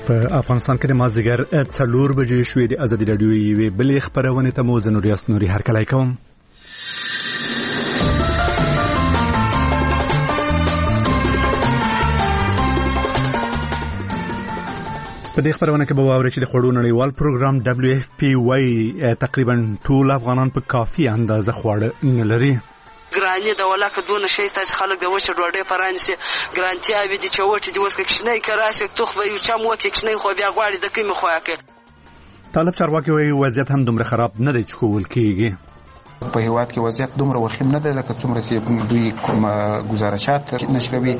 په افغانستان کې د مازدیګر 4 بجې شوې د ازادي راډیو یوې بلې خبرونه ته مو زه نوریاس نوري هرکلی کوم. په دې خبرونه کې به واورئ چې د خوړو نړیوال پروګرام WFP وايي تقریبا ټول افغانان په کافي اندازه خواړه نه لري. ګراني د ولاکه دونه شي چې خلک د وچه ډوډۍ پرانسي ګرانتیا وي چې وچه دی وسکه کښنه کراسه توخ یو چم وچه کښنه خو بیا غواړي د کیمه خویاکه. طالب چارواکي وايي وضعیت هم دومره خراب نه دی چې کول کیږي. په هیواد کې وضعیت دومره وخیم نه دی لکه څومره چې دوی کوم گزارشات نشروي.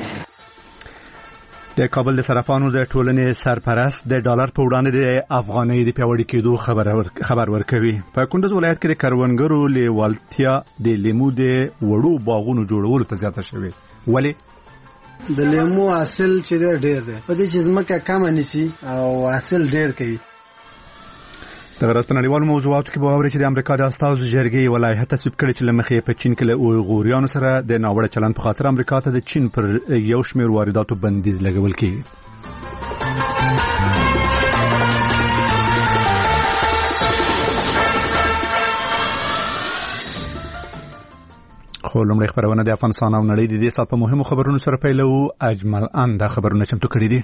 د کابل د صرافانو د ټولنې سرپرست د ډالر په وړاندې د افغانۍ د پیاوړي کېدو خبر ورکوي. په کندوز ولایت کې د کروندګرو لیوالتیا د لیمو د وړو باغونو جوړولو ته زیاته شوې. ولې؟ د لیمو حاصل چې ډېر دی په دې چې ځمکه کم نيسي او حاصل ډېر کوي. د غرض په نړیوالو موضوعاتو کې به واورئ چې د امریکا د استازو جرګې یوه لایحه تصویب کړې چې له مخې په چین کې له اویغوریانو سره د ناوړه چلند په خاطر امریکا ته د چین پر یو شمېر وارداتو بندیز لګول کېږي. خو لومړی خبرونه د افغانستان او نړۍ د دې ساعت په مهمو خبرونو سره پیلوو. اجمل ان دا خبرونه چمتو کړي دي.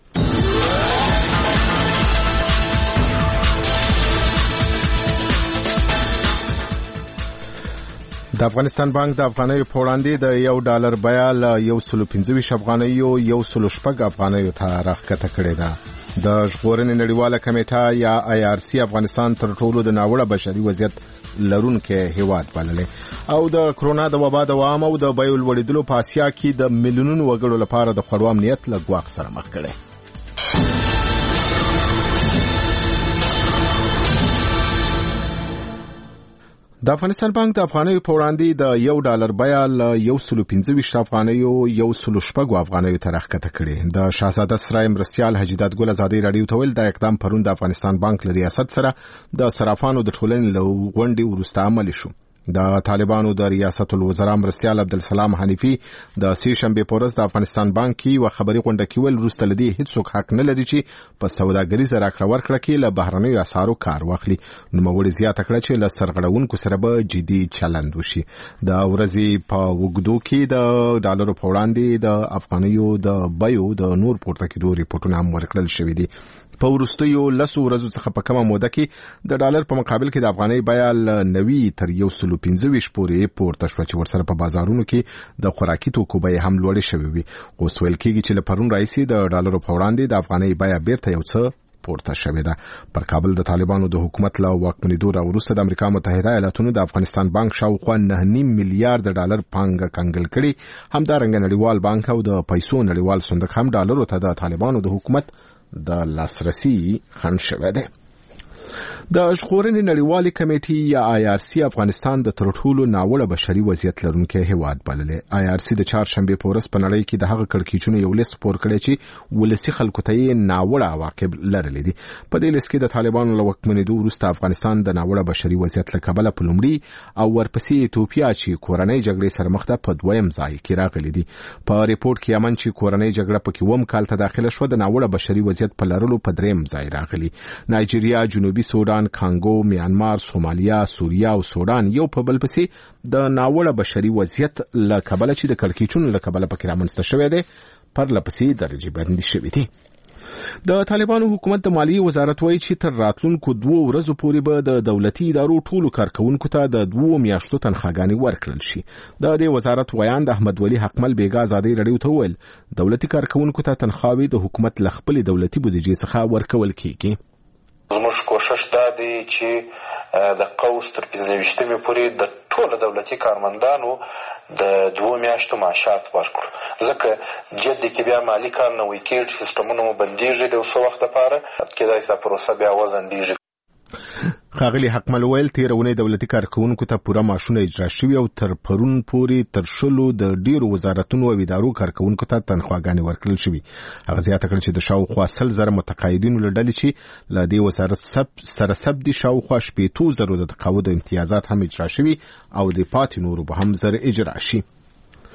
د افغانستان بانک د افغانیو په وړاندې د $1 بیه له 125 افغانیو 106 افغانیو ته راښکته کړې ده. د ژغورنې نړیواله کمیټه یا IRC افغانستان تر ټولو د ناوړه بشري وضعیت لرونکي هیواد بللی او د کرونا د وبا دوام او د بیو لوړېدلو په اسیا کې د میلیونونو وګړو لپاره د خوړو امنیت له ګواښ سره مخ کړي. د افغانستان بانک د افغانیو په وړاندې د $1 بیه له 125 افغانیو 106 افغانیو ته راښکته کړې. د شاهزاده سرای مرستیال حجیدات ګل ازادي راډیو ته ویل د اقدام پرون د افغانستان بانک له ریاست سره د صرافانو د ټولنې له غونډې وروسته عملي شو. د طالبانو د ریاست الوزرا مرستیال عبدالسلام حنیفی د سې شنبې په ورځ د افغانستان بانک کې یوه خبري غونډه کې ویل وروسته له دې هیڅوک حق نه لري چې په سوداګریزه راکړه ورکړه کې له بهرنیو اسعارو کار واخلي. نوموړي زیاته کړه چې له سرغړونکو سره به جدي چلند وشي. د ورځې په اوږدو کې د ډالرو په وړاندې د افغانیو د بیو د نور پورته کېدو ریپورټونه هم ورکړل شوي دي. په وروستیو 10 ورځو څخه په کومه موده کې د ډالر په مقابل کې د افغانۍ بیه له 90 تر 115 پورې پورته شوه چې ورسره په بازارونو کې د خوراکي توکو بیې هم لوړې شوې وي. اوس ویل کېږي چې له پرون راهیسې د ډالرو په وړاندې د افغانۍ بیه بیرته یو څه پورته شوې ده. پر کابل د طالبانو د حکومت له واکمنېدو راوروسته د امریکا متحده ایالاتونو د افغانستان بانک شاوخوا $9.5 میلیارډ پانګه کنګل کړي. همدارنګه نړیوال بانک او د پیسو نړیوال صندوق هم ډالرو ته د طالبانو د حکومت د لاسرسي خنډ شوی دی. د ژغورنې نړیوالې کمیټې یا IRC افغانستان د تر ټولو ناوړه بشري وضعیت لرونکی هیواد بللی. IRC د چهارشنبې په ورځ په نړۍ کې د هغه کړکېچونو یو لیست خپور کړی چې ولسي خلکو ته یې ناوړه عواقب لرلی دي. په دې لیست کې د طالبانو له واکمنېدو وروسته افغانستان د ناوړه بشري وضعیت له کبله په لومړي او ورپسې ایتوپیا چې کورنۍ جګړې سره مخ ده په دویم ځای کې راغلي دي. په ریپورټ کې یمن چې کورنۍ جګړه په 1 کال ته داخله شوه د ناوړه بشري وضعیت په لرلو په دریم ځای راغلي. نایجیریا، جنوبي سودان، کانګو، میانمار، سومالیا، سوریه او سودان یو په بل پسې د ناوړه بشري وضعیت له کبله چې د کړکېچونو له کبله پکې رامنځته شوی دی پرله پسې درجې بندي شوي دي. د طالبانو حکومت د مالیې وزارت وایي چې تر راتلونکو 2 ورځو پورې به د دولتي ادارو ټولو کارکوونکو ته د 2 میاشتو تنخواګانې ورکړل شي. د دې وزارت ویان د احمد ولی حقمل بیګا ازادي راډیو ته ویل دولتي کارکوونکو ته تنخواوې د حکومت له خپلې دولتي بودیجې څخه ورکول کیږي. زموږ کوشش دا دی چې د قوس تر 15 پورې د ټولو دولتي کارمندانو د 2 میاشتو معاشات ورکړو، ځکه جدي کې بیا مالي کال نوی کېږي، سیستمونه مو بندېږي د څه وخت لپاره، کېدای شي دا پروسه بیا وځنډېږي. ښاغلي حقمل ویل تېره اونۍ دولتي کارکوونکو ته پوره معاشونه اجرا شوي او تر پرون پورې تر 10 د ډیرو وزارتونو او ادارو کارکوونکو ته تنخواګانې ورکړل شوي. هغه زیاته کړه چې د شاوخوا 100,000 متقاعدینو له ډلې چې له دې وزارت سره سب دي شاوخوا 60,000 د تقاعد امتیازات هم اجرا شوي او د پاتې نورو به هم زر اجرا شي.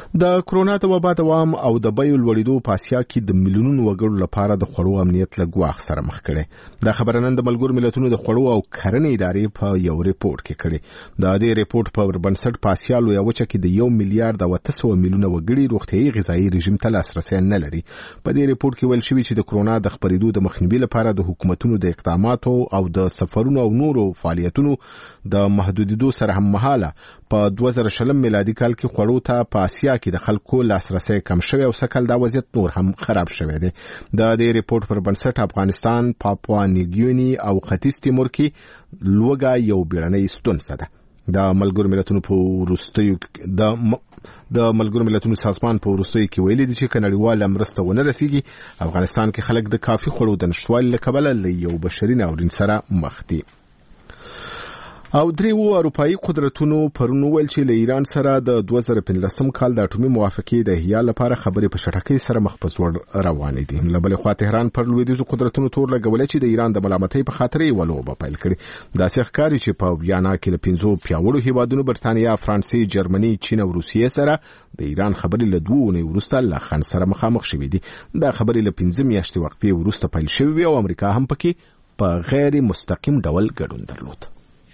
د کرونا د وبا دوام او د بیو لوړېدو په اسیا کې د میلیونونو وګړو لپاره د خوړو امنیت له ګواښ سره مخ کړي. دا خبره نن د ملګرو ملتونو د خوړو او کرنې ادارې په یو ریپورت کې کړي. د دې ریپورت په بنسټ په اسیا لویه وچه کې د 1 میلیارډ او 800 میلیونه وګړي روغتیايي غذایي رژیم ته لاسرسی نه لري. په دې ریپورت کې ویل شوی چې د کرونا د خپرېدو د مخنیوي لپاره د حکومتونو د اقداماتو او د سفرونو او نورو فعالیتونو د محدودیدو سره هم مهاله په 2020 میلادي کال کې خوړو ته په اسیا کې د خلکو لاسرسی کم شوی او سکل دا وضعیت نور هم خراب شوی دی. د دې ریپورت پر بنسټ افغانستان، پاپوا نیوګینی او ختیځ تیمور کې لوګا یو بیړنۍ ستونزه ده. د ملګرو ملتونو په وروستیو د ملګرو ملتونو سازمان په وروستیو کې ویلي دي چې کنړیواله مرسته ونه رسیږي. افغانستان کې خلک د کافي خوړو د نشټوالي له کبله له یو بشري ناورین سره مخ دي. او دریو اروپایي قدرتونو پرون ویل چې له ایران سره د 2015 کال د اټومي موافقې د احیا لپاره خبرې په شټکۍ سره مخ په ځوړ روانې دي. له بلې خوا تهران پر لویدیځو قدرتونو تور لګولې چې د ایران د ملامتۍ په خاطر یې ولوبه پیل کړي. داسې ښکاري چې په ویانا کې له 5 پیاوړو هیوادونو برتانیا، فرانسې، جرمني، چین او روسیې سره د ایران خبرې له 2 اونۍ وروسته له خنډ سره مخامخ شوې دي. دا خبرې له 15 میاشتې وقفې وروسته پیل شوې او امریکا هم پکې په غیر مستقیم ډول ګډون درلود.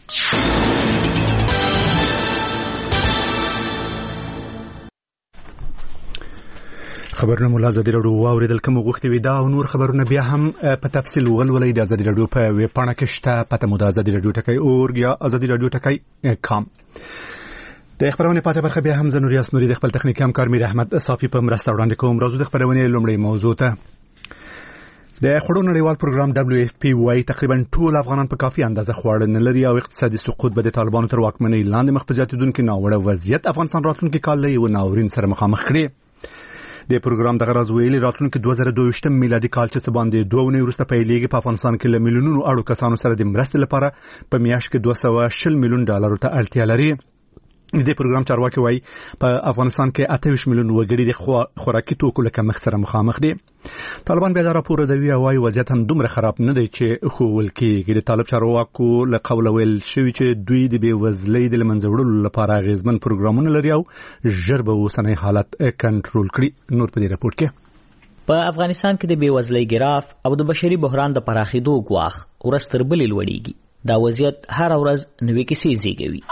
خبرونه مولا ازادي راډیو واوریدل کوم غوښتي وي دا او نور خبرونه بیا هم په تفصیل ولولئ د ازادي راډیو په ویب پاڼه کې شته. پته مو د ازادي راډیو ټکی اورګ یا ازادي راډیو ټکی کام. د خبرونه پاتې برخه بیا هم زنوري اسنوري د خپل تخنیکی همکار میر احمد صافي په مرسته وړاندې کوم. راځو د خبرونه لومړی موضوع ته. د خوړو نړیوال پروګرام WFP وايي تقریبا ټول افغانان په کافي اندازه خواړه نه لري او اقتصادي سقوط به د طالبانو تر واکمنۍ لاندې مخ په زیاتېدونکو ناوړه وضعیت افغانستان راتلونکي کال له یو ناورین سره مخامخ کړي. د پروګرام دغه راز ویلي راتلونکي 2022 میلادي کال چې باندې 2 اونۍ وروسته پیلېږي په افغانستان کې له میلیونونو اړو کسانو سره د مرستې لپاره په میاشت کې 220 میلیون ډالر ته اړتیا لري. د پروګرام چارواکي وایي په افغانستان کې 28 میلیون وګړي د خوراکي توکو له کمښت سره مخامخ دي. طالبان بیا دا راپور ردوي او وايي وضعیت هم دومره خراب نه دی چې ښوول کېږي. د طالب چارواکو له قوله ویل شوي چې دوی د بېوزلۍ د له منځه وړلو لپاره اغېزمن پروګرامونه لري او ژر به اوسنی حالت کنټرول کړي. نور په دې راپور کې په افغانستان کې د بېوزلۍ ګراف او د بشري بحران د پراخېدو ګواښ ورځ تر بلې لوړېږي. دا وضعیت هر ورځ نوې کیسې زیږوي.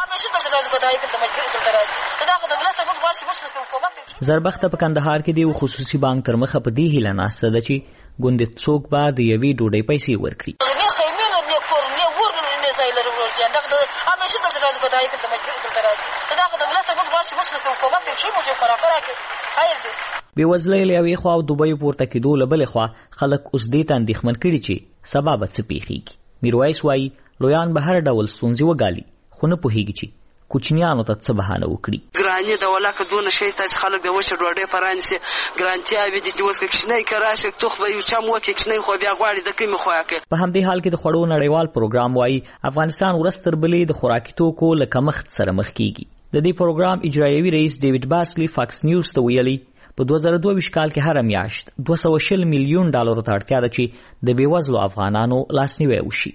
زربخته په کندهار کې د خصوصي بانک تر مخه په دې هیله ناسته ده چې ګوندې څوک به د یوې ډوډۍ پیسې ورکړي. بېوزلۍ له یوې خوا او د بیو پورته کېدو له بلې خوا خلک اوس دې ته اندېښمن کړي چې سبا به څه پیښیږي. میرویس وایي لویان به هر ډول ستونزې وګالي خو نه پوهېږي چې کوچنیانو ته څه بهانه وکړي. ګراني د ولاکه دونه شیسته چې خلک د وشه ډوډۍ پرانسي ګرانتیا به دي اوس کې کښنۍ کراسه توخ به یو چم وکه کښنۍ خو بیا غواړي د کمی خو یاکه. په همدې حال کې د خوړو نړیوال پروګرام وایي افغانستان ورځ تر بلې د خوراکي توکو له کمښت سره مخ کیږي. د دې پروګرام اجرایوي رئیس ډیوډ باسلی فاکس نیوز ته ویلي په 2022 کال کې هر میاشت 220 میلیون ډالر ته اړتیا ده چې د بېوزلو افغانانو لاسنیوی وشي.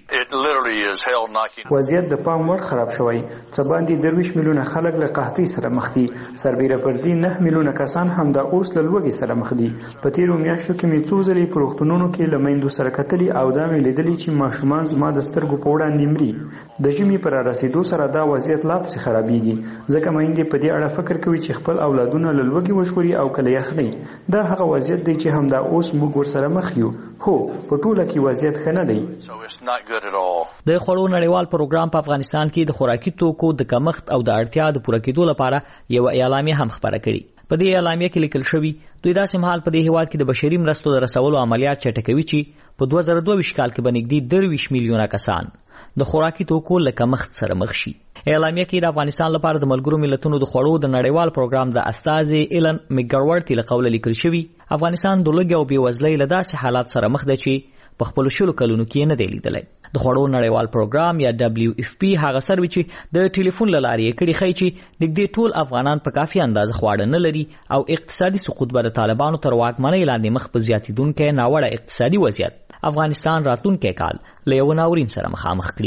وضعیت د پام وړ خراب شوی. څه باندې 23 میلیونه خلک له قحطۍ سره مخ دي. سربیره پر دې 9 میلیونه کسان هم د اوس له لوږې سره مخ دي. په تیرو میاشتو کې مې څو ځلې په روغتونونو کې له میندو سره کتلي او دا مې لیدلي چې ماشومان زما د سترګو په وړاندې مري. د ژمي پر رسیدو سره دا وضعیت لا پسې خرابېږي ځکه میندې په دې اړه فکر کوي چې خپل اولادونه له لوږې وژغوري او کله یخنۍ. دا هغه وضعیت دی چې هم دا اوس موږ ورسره مخ یو. هو په ټوله کې وضعیت ښه نه دی. د خوړو نړیوال پروګرام په افغانستان کې د خوراکي توکو د کمښت او د اړتیا د پوره کېدو لپاره یو اعلامیه هم خپاره کړې. په دې اعلامیه کې لیکل شوی دوی داسې مهال په دې هیواد کې د بشري مرستو د رسولو عملیات چټکوي چې په 2022 کال کې به نږدې 23 میلیونه کسان د خوراکي توکو له کمښت سره مخ شي. اعلامیه کې د افغانستان لپاره د ملګرو ملتونو د خوړو د نړیوال پروګرام د استازي ایلن میګورورتي له قوله لیکل شوی افغانستان د لوږې او بېوزلۍ له داسې حالات سره مخ ده چې په خپلو شلو کلونو کې نه دی لیدلی. د خوړو نړیوال پروګرام یا WFP هغه سروي چې د ټلیفون له لارې یې کړي ښیي چې نږدې ټول افغانان په کافي اندازه خواړه نه لري او اقتصادي سقوط به د طالبانو تر واکمنۍ لاندې مخ په زیاتېدونکی ناوړه اقتصادي وضعیت افغانستان راتلونکی کال له یو ناورین سره مخامخ کړي.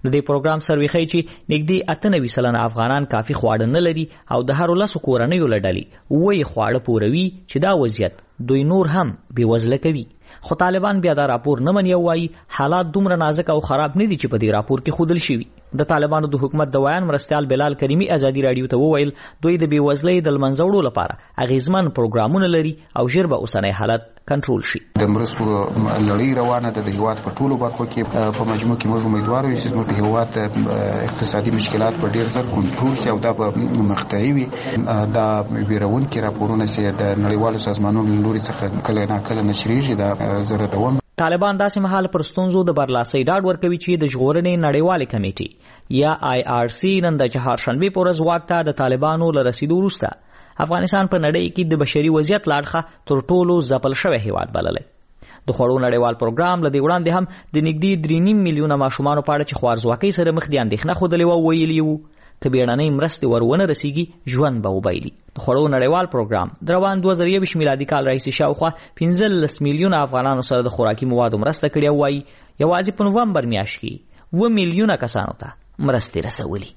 د دې پروګرام سروې ښیي چې نږدې 98% افغانان کافي خواړه نه لري او د هر 10 کورنیو له ډلې 8 خواړه پوروي چې دا وضعیت دوی نور هم بېوزله کوي. خو طالبان بیا دا راپور نه مني او وايي حالات دومره نازک او خراب نه دي چې په دې راپور کې ښودل شوي. د طالبانو د حکومت د ویان مرستیال بلال کریمي ازادي رادیو ته وویل دوی د بېوزلۍ د لمنځه وړو لپاره اغیزمن پروګرامونه لري او ژر به اوسنی حالت کنټرول شي. د مرستو لړۍ روانه ده د هیواد په ټولو برخو کې. په مجموع کې موږ امیدوار یو چې زموږ د هیواد اقتصادي مشکلات په ډیر ژر کنټرول شي او دا به مخته وي. دا ویرونکي راپورونه چې د نړیوالو سازمانونو له لوري څخه کله ناکله نشریږي دا زره دوام. طالبان داسې مهال پر ستونزو د برلاسۍ ډاډ ورکوي چې د ژغورنې نړیوالې کمیټې یا IRC نن د چهارشنبې په ورځ واک ته د طالبانو له رسیدو وروسته افغانستان په نړۍ کې د بشري وضعیت لاړخه تر ټولو ځپل شوی هیواد بللی. د خوړو نړیوال پروګرام له دې وړاندې هم د نږدې 3.5 میلیونه ماشومانو په اړه چې خوارځواکۍ سره مخ دي اندېښنه ښودلې وه ویلي وو که بیړنۍ مرستې ورونه رسیږي ژوند به وبایلي. د خوړو نړیوال پروګرام د روان 2021 میلادي کال راهیسې شاوخوا 15 میلیونه افغانانو سره د خوراکي موادو مرسته کړې او وایي یوازې په نومبر میاشت کې 2 میلیونه کسانو ته مرستې رسولي.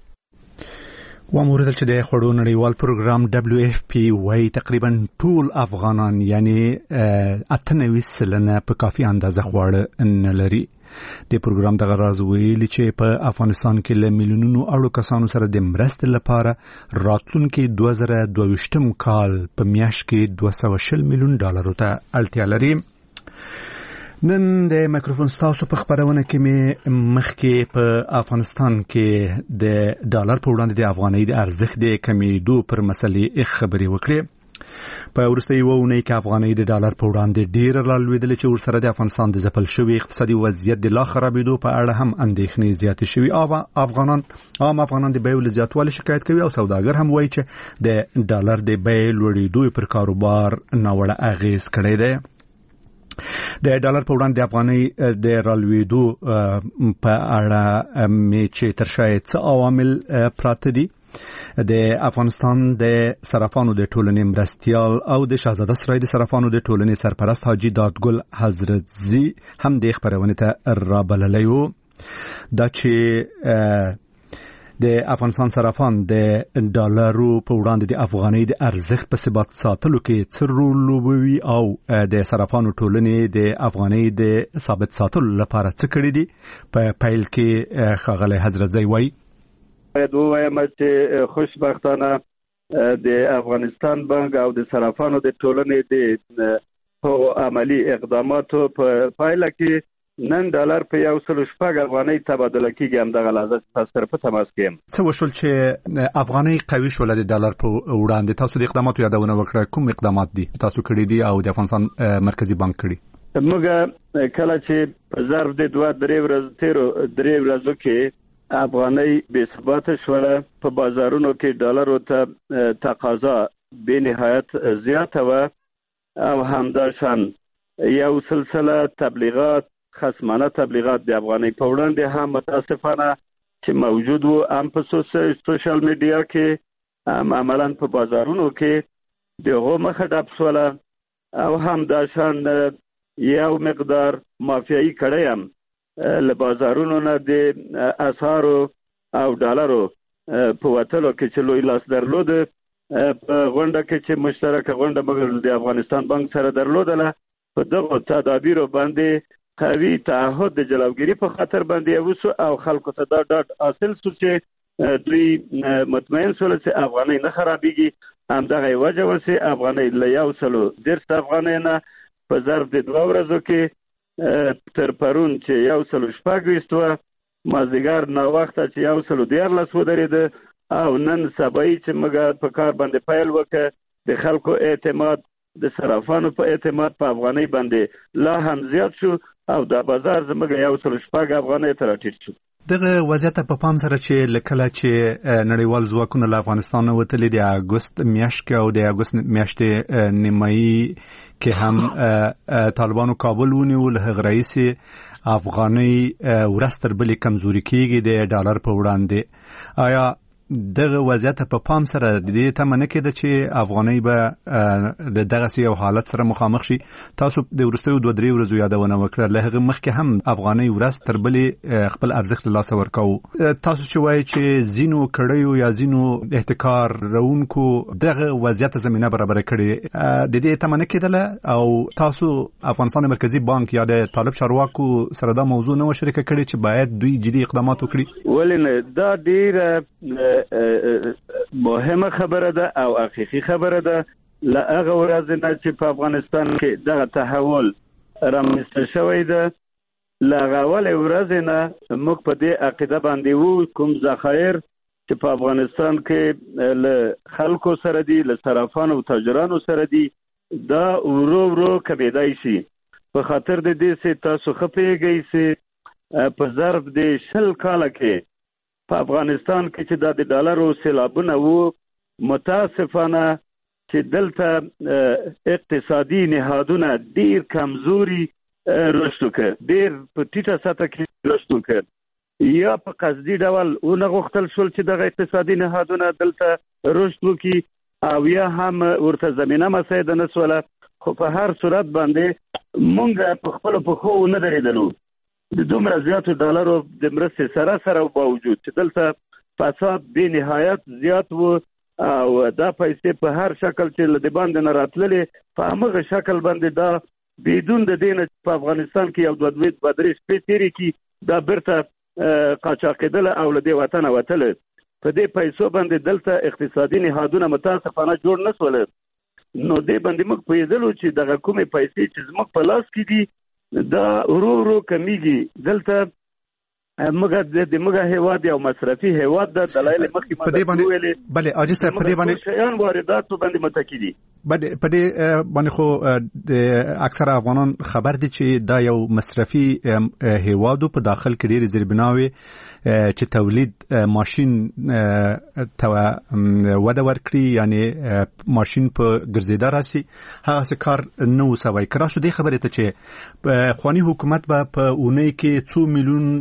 وموردل چې د خوړو نړیوال پروګرام WFP وايي تقریبا ټول افغانان یعنی 98% په کافي اندازه خواړه نه لري. د پروګرام دغه راز ویلي چې په افغانستان کې له میلیونونو اړو کسانو سره د مرستې لپاره راتلونکي 2022 کال په میاشت کې $220 میلیون ته اړتیا لري. نن د میکروفون ستاسو په خبرونه کې مې مخکې په افغانستان کې د ډالر په وړاندې د افغانۍ د ارزښت د کمیدو پر مسلې خبرې وکړې. په وروستۍ اونۍ کې افغانۍ د ډالر په وړاندې ډېر رالوېدلې چې ورسره د افغانستان د ځپل شوي اقتصادي وضعیت د لا خرابېدو په اړه هم اندېښنې زیاتې شوي. افغانان د بیو له زیاتوالي شکایت کوي او سوداګر هم وایي چې د ډالر د بیې لوړېدو پر کاروبار ناوړه اغېز کړی دی. د ډالر په وړاندې د افغانۍ د رالوېدو په اړه مې چې تر شا څه عوامل پراته دي. د افغانستان د صرافانو د ټولنې مرستیال او د شاهزاده سرای د صرافانو د ټولنې سرپرست حاجی دادګل حضرتزي هم د خبرونه ته رابللی وو. دا چې د افغانستان صرافان د ډالرو په وړاندې د افغانۍ د ارزښت په ثبات ساتلو کې څه رول لوبوي او د صرافانو ټولنې د افغانۍ د ثابت ساتلو لپاره څه کړي دي. په پیل کې ښاغلی حضرتزي وایي باید ووایم چې خوشبختانه د افغانستان بانک او د صرافانو د ټولنې د عملی اقداماتو په پایله کې نن ډالر په 106 افغانۍ تبادله کیږي. همدغه لحظه تاسو سره په تماس کې یم. څه وشول چې افغانۍ قوي شول د ډالر په وړاندې؟ تاسو د اقداماتو یادونه وکړه، کوم اقدامات دي تاسو کړی دي او د افغانستان مرکزی بانک کړی؟ موږ کله چې په ظرف د 2-3 ورځو کې افغانۍ بې ثباته شوله، په بازارونو کې ډالرو ته تقاضا به نهایت زیاته وه او همداشان یو سلسله تبلیغات، خصمانه تبلیغات د افغانۍ په وړاندې هم متاسفانه چې موجود وو، هم په سوشل میډیا کې هم عملاً په بازارونو کې دغه مخه ډب شوله او همداشان یو مقدار مافیایي کړی هم له بازارونو نه د اسعارو او ډالرو په وتلو کې چې لوی لاس درلود. په غونډه کې چې مشترکه غونډه مګر د افغانستان بانک سره درلودله، په دغه تدابیرو باندې قوي تعهد د جلوګیری په خاطر باندې وسو او خلکو ته دا ډاډ حاصل شو چې دوی مطمئن شول چې افغانۍ نه خرابېږي. همدغه وجه وسه افغانۍ له 110 افغانۍ نه په ظرف د 2 ورځو کې تر پرون چې 116 وه، مازدیګر ناوخته چې 114 ودرېده او نن سبا چې موږ په کار باندې پیل وکړ د خلکو اعتماد د صرافانو په اعتماد په افغانۍ باندې لا هم زیات شو او د بازار زموږ 116 افغانۍ ته راټیټ شو. دغه وضعیت په پام سره چې لکه چې نړیوال ځواکونه له افغانستان وتلي د اګوست میاشت کې او د اګوست میاشتې نیمایي کې هم طالبانو کابل ونیول، هغه رئیس افغانۍ ورځ تر بلې کمزوري کېږي د ډالر په وړاندې. آیا دغه وضعیت په پام سره د دې تمه نه کېده چې افغانۍ به د دغه یو حالت سره مخامخ شي. تاسو د وروستیو 2-3 ورځو یادونه وکړه، له هغه مخکې هم افغانۍ ورځ تر بلې خپل ارزښت له لاسه ورکاوه. تاسو چې وایي چې زینو کړیو یا زینو احتکار روونکو دغه وضعیت زمينه برابر کړي، د دې تمه نه کېدله او تاسو افغانستان مرکزی بانک یا د طالب چارواکو سره دا موضوع نه شریک کړي چې باید دوی جدي اقدامات وکړي؟ ولې دا ډیره مهمه خبره ده او حقیقي خبره ده. له هغه ورځې نه چې په افغانستان کې دغه تحول رامنځته شوی ده، له هغه اولې ورځې نه موږ په دې عقیده باندې وو کوم ذخایر چې په افغانستان کې له خلکو سره دي، له صرافانو او تاجرانو سره دي، دا ورو ورو کمیدای شي. په خاطر د دې چې تاسو خپېږئ چې په ظرف د 20 کاله کې په افغانستان کې چې د ډالرو سیلابونه وو، متاسفانه چې دلته اقتصادي نهادونه ډیر کمزوري رشد وکړ، ډیر په ټیټه سطح کې رشد وکړ، یا په قصدي ډول ونه غوښتل شول چې دغه اقتصادي نهادونه دلته رشد وکړي او یا هم ورته زمينه مساعده نه سوله. خو په هر صورت باندې مونږ په خپل پخو نه درېدلو. د دومره زیاتو ډالرو د مرستې سره باوجود چې دلته فساد به نهایت زیات وو او دا پیسې په هر شکل چې له باندې نه راتللې په هغه شکل باندې دا بدون د دین په افغانستان کې یو 2-3 شپې تیرې کی دا برته قاچاقیدل او له دې وطن وتل. په دې پیسو باندې دلته اقتصادي نهادونه متاسفانه جوړ نه سول. نو دې باندې موږ پیدلو چې دغه کومې پیسې چې زموږ په لاس کې دي دا ورو ورو کمیږي. دلته موږ هیواد یو مصرفي هیواد ده، دلایل مخکې ما ویلې. بله اجي صاحب په دې باندې شیان واردات باندې متکی دي. په دې باندې خو د اکثر افغانان خبر دي چې دا یو مصرفي هیوادو په داخل کې ډېر زیربناوي چې تولید ماشین وده ورکړي، یعنی ماشین په ګرځیدا راشي، هغه څه کار نه وسوي. کرا شو دې خبره ته چې خواني حکومت په اونۍ کې 2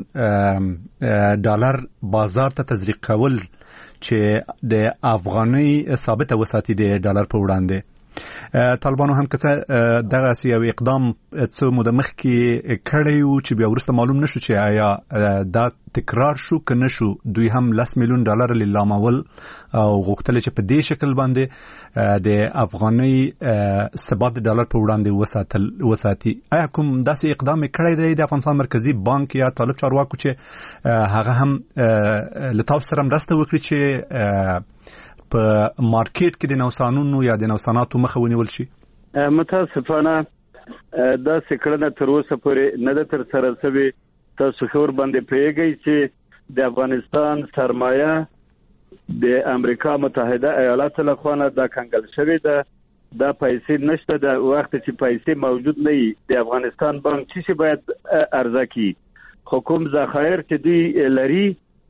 میلیون ډالر بازار ته تزریق کول چې د افغانۍ ثابته وساتي د ډالر په وړاندې. طالبانو هم کڅه دغه یو اقدام څو موده مخکې کړی و چې بیا وروسته معلوم نشو چې آیا دا تکرار شو که نه شو. دوی هم 10 میلیون ډالر لیلامول او غوښتل چې په دې شکل باندې د افغانۍ ثبات ډالر په وړاندې وساتي. آیا کوم داسې اقدام کړی دی د افغانستان مرکزی بانک یا طالب چارواکو چې هغه هم له تاسو سره مرسته وکړي چې په مارکیټ کې د نوسانونو یا د نوساناتو مخه ونیول شي؟ متاسفانه دا سکړنه تر اوسه پورې نه ده تر سره شوې. تاسو خبر باندې پیږئ چې د افغانستان سرمایه د امریکا متحده ایالاتو له خوا نه دا کنګل شوې ده. دا پیسې نشته. د وخت چې پیسې موجود نه وي د افغانستان بانک چې باید ارزه کړي. خو کوم ذخایر چې دوی لري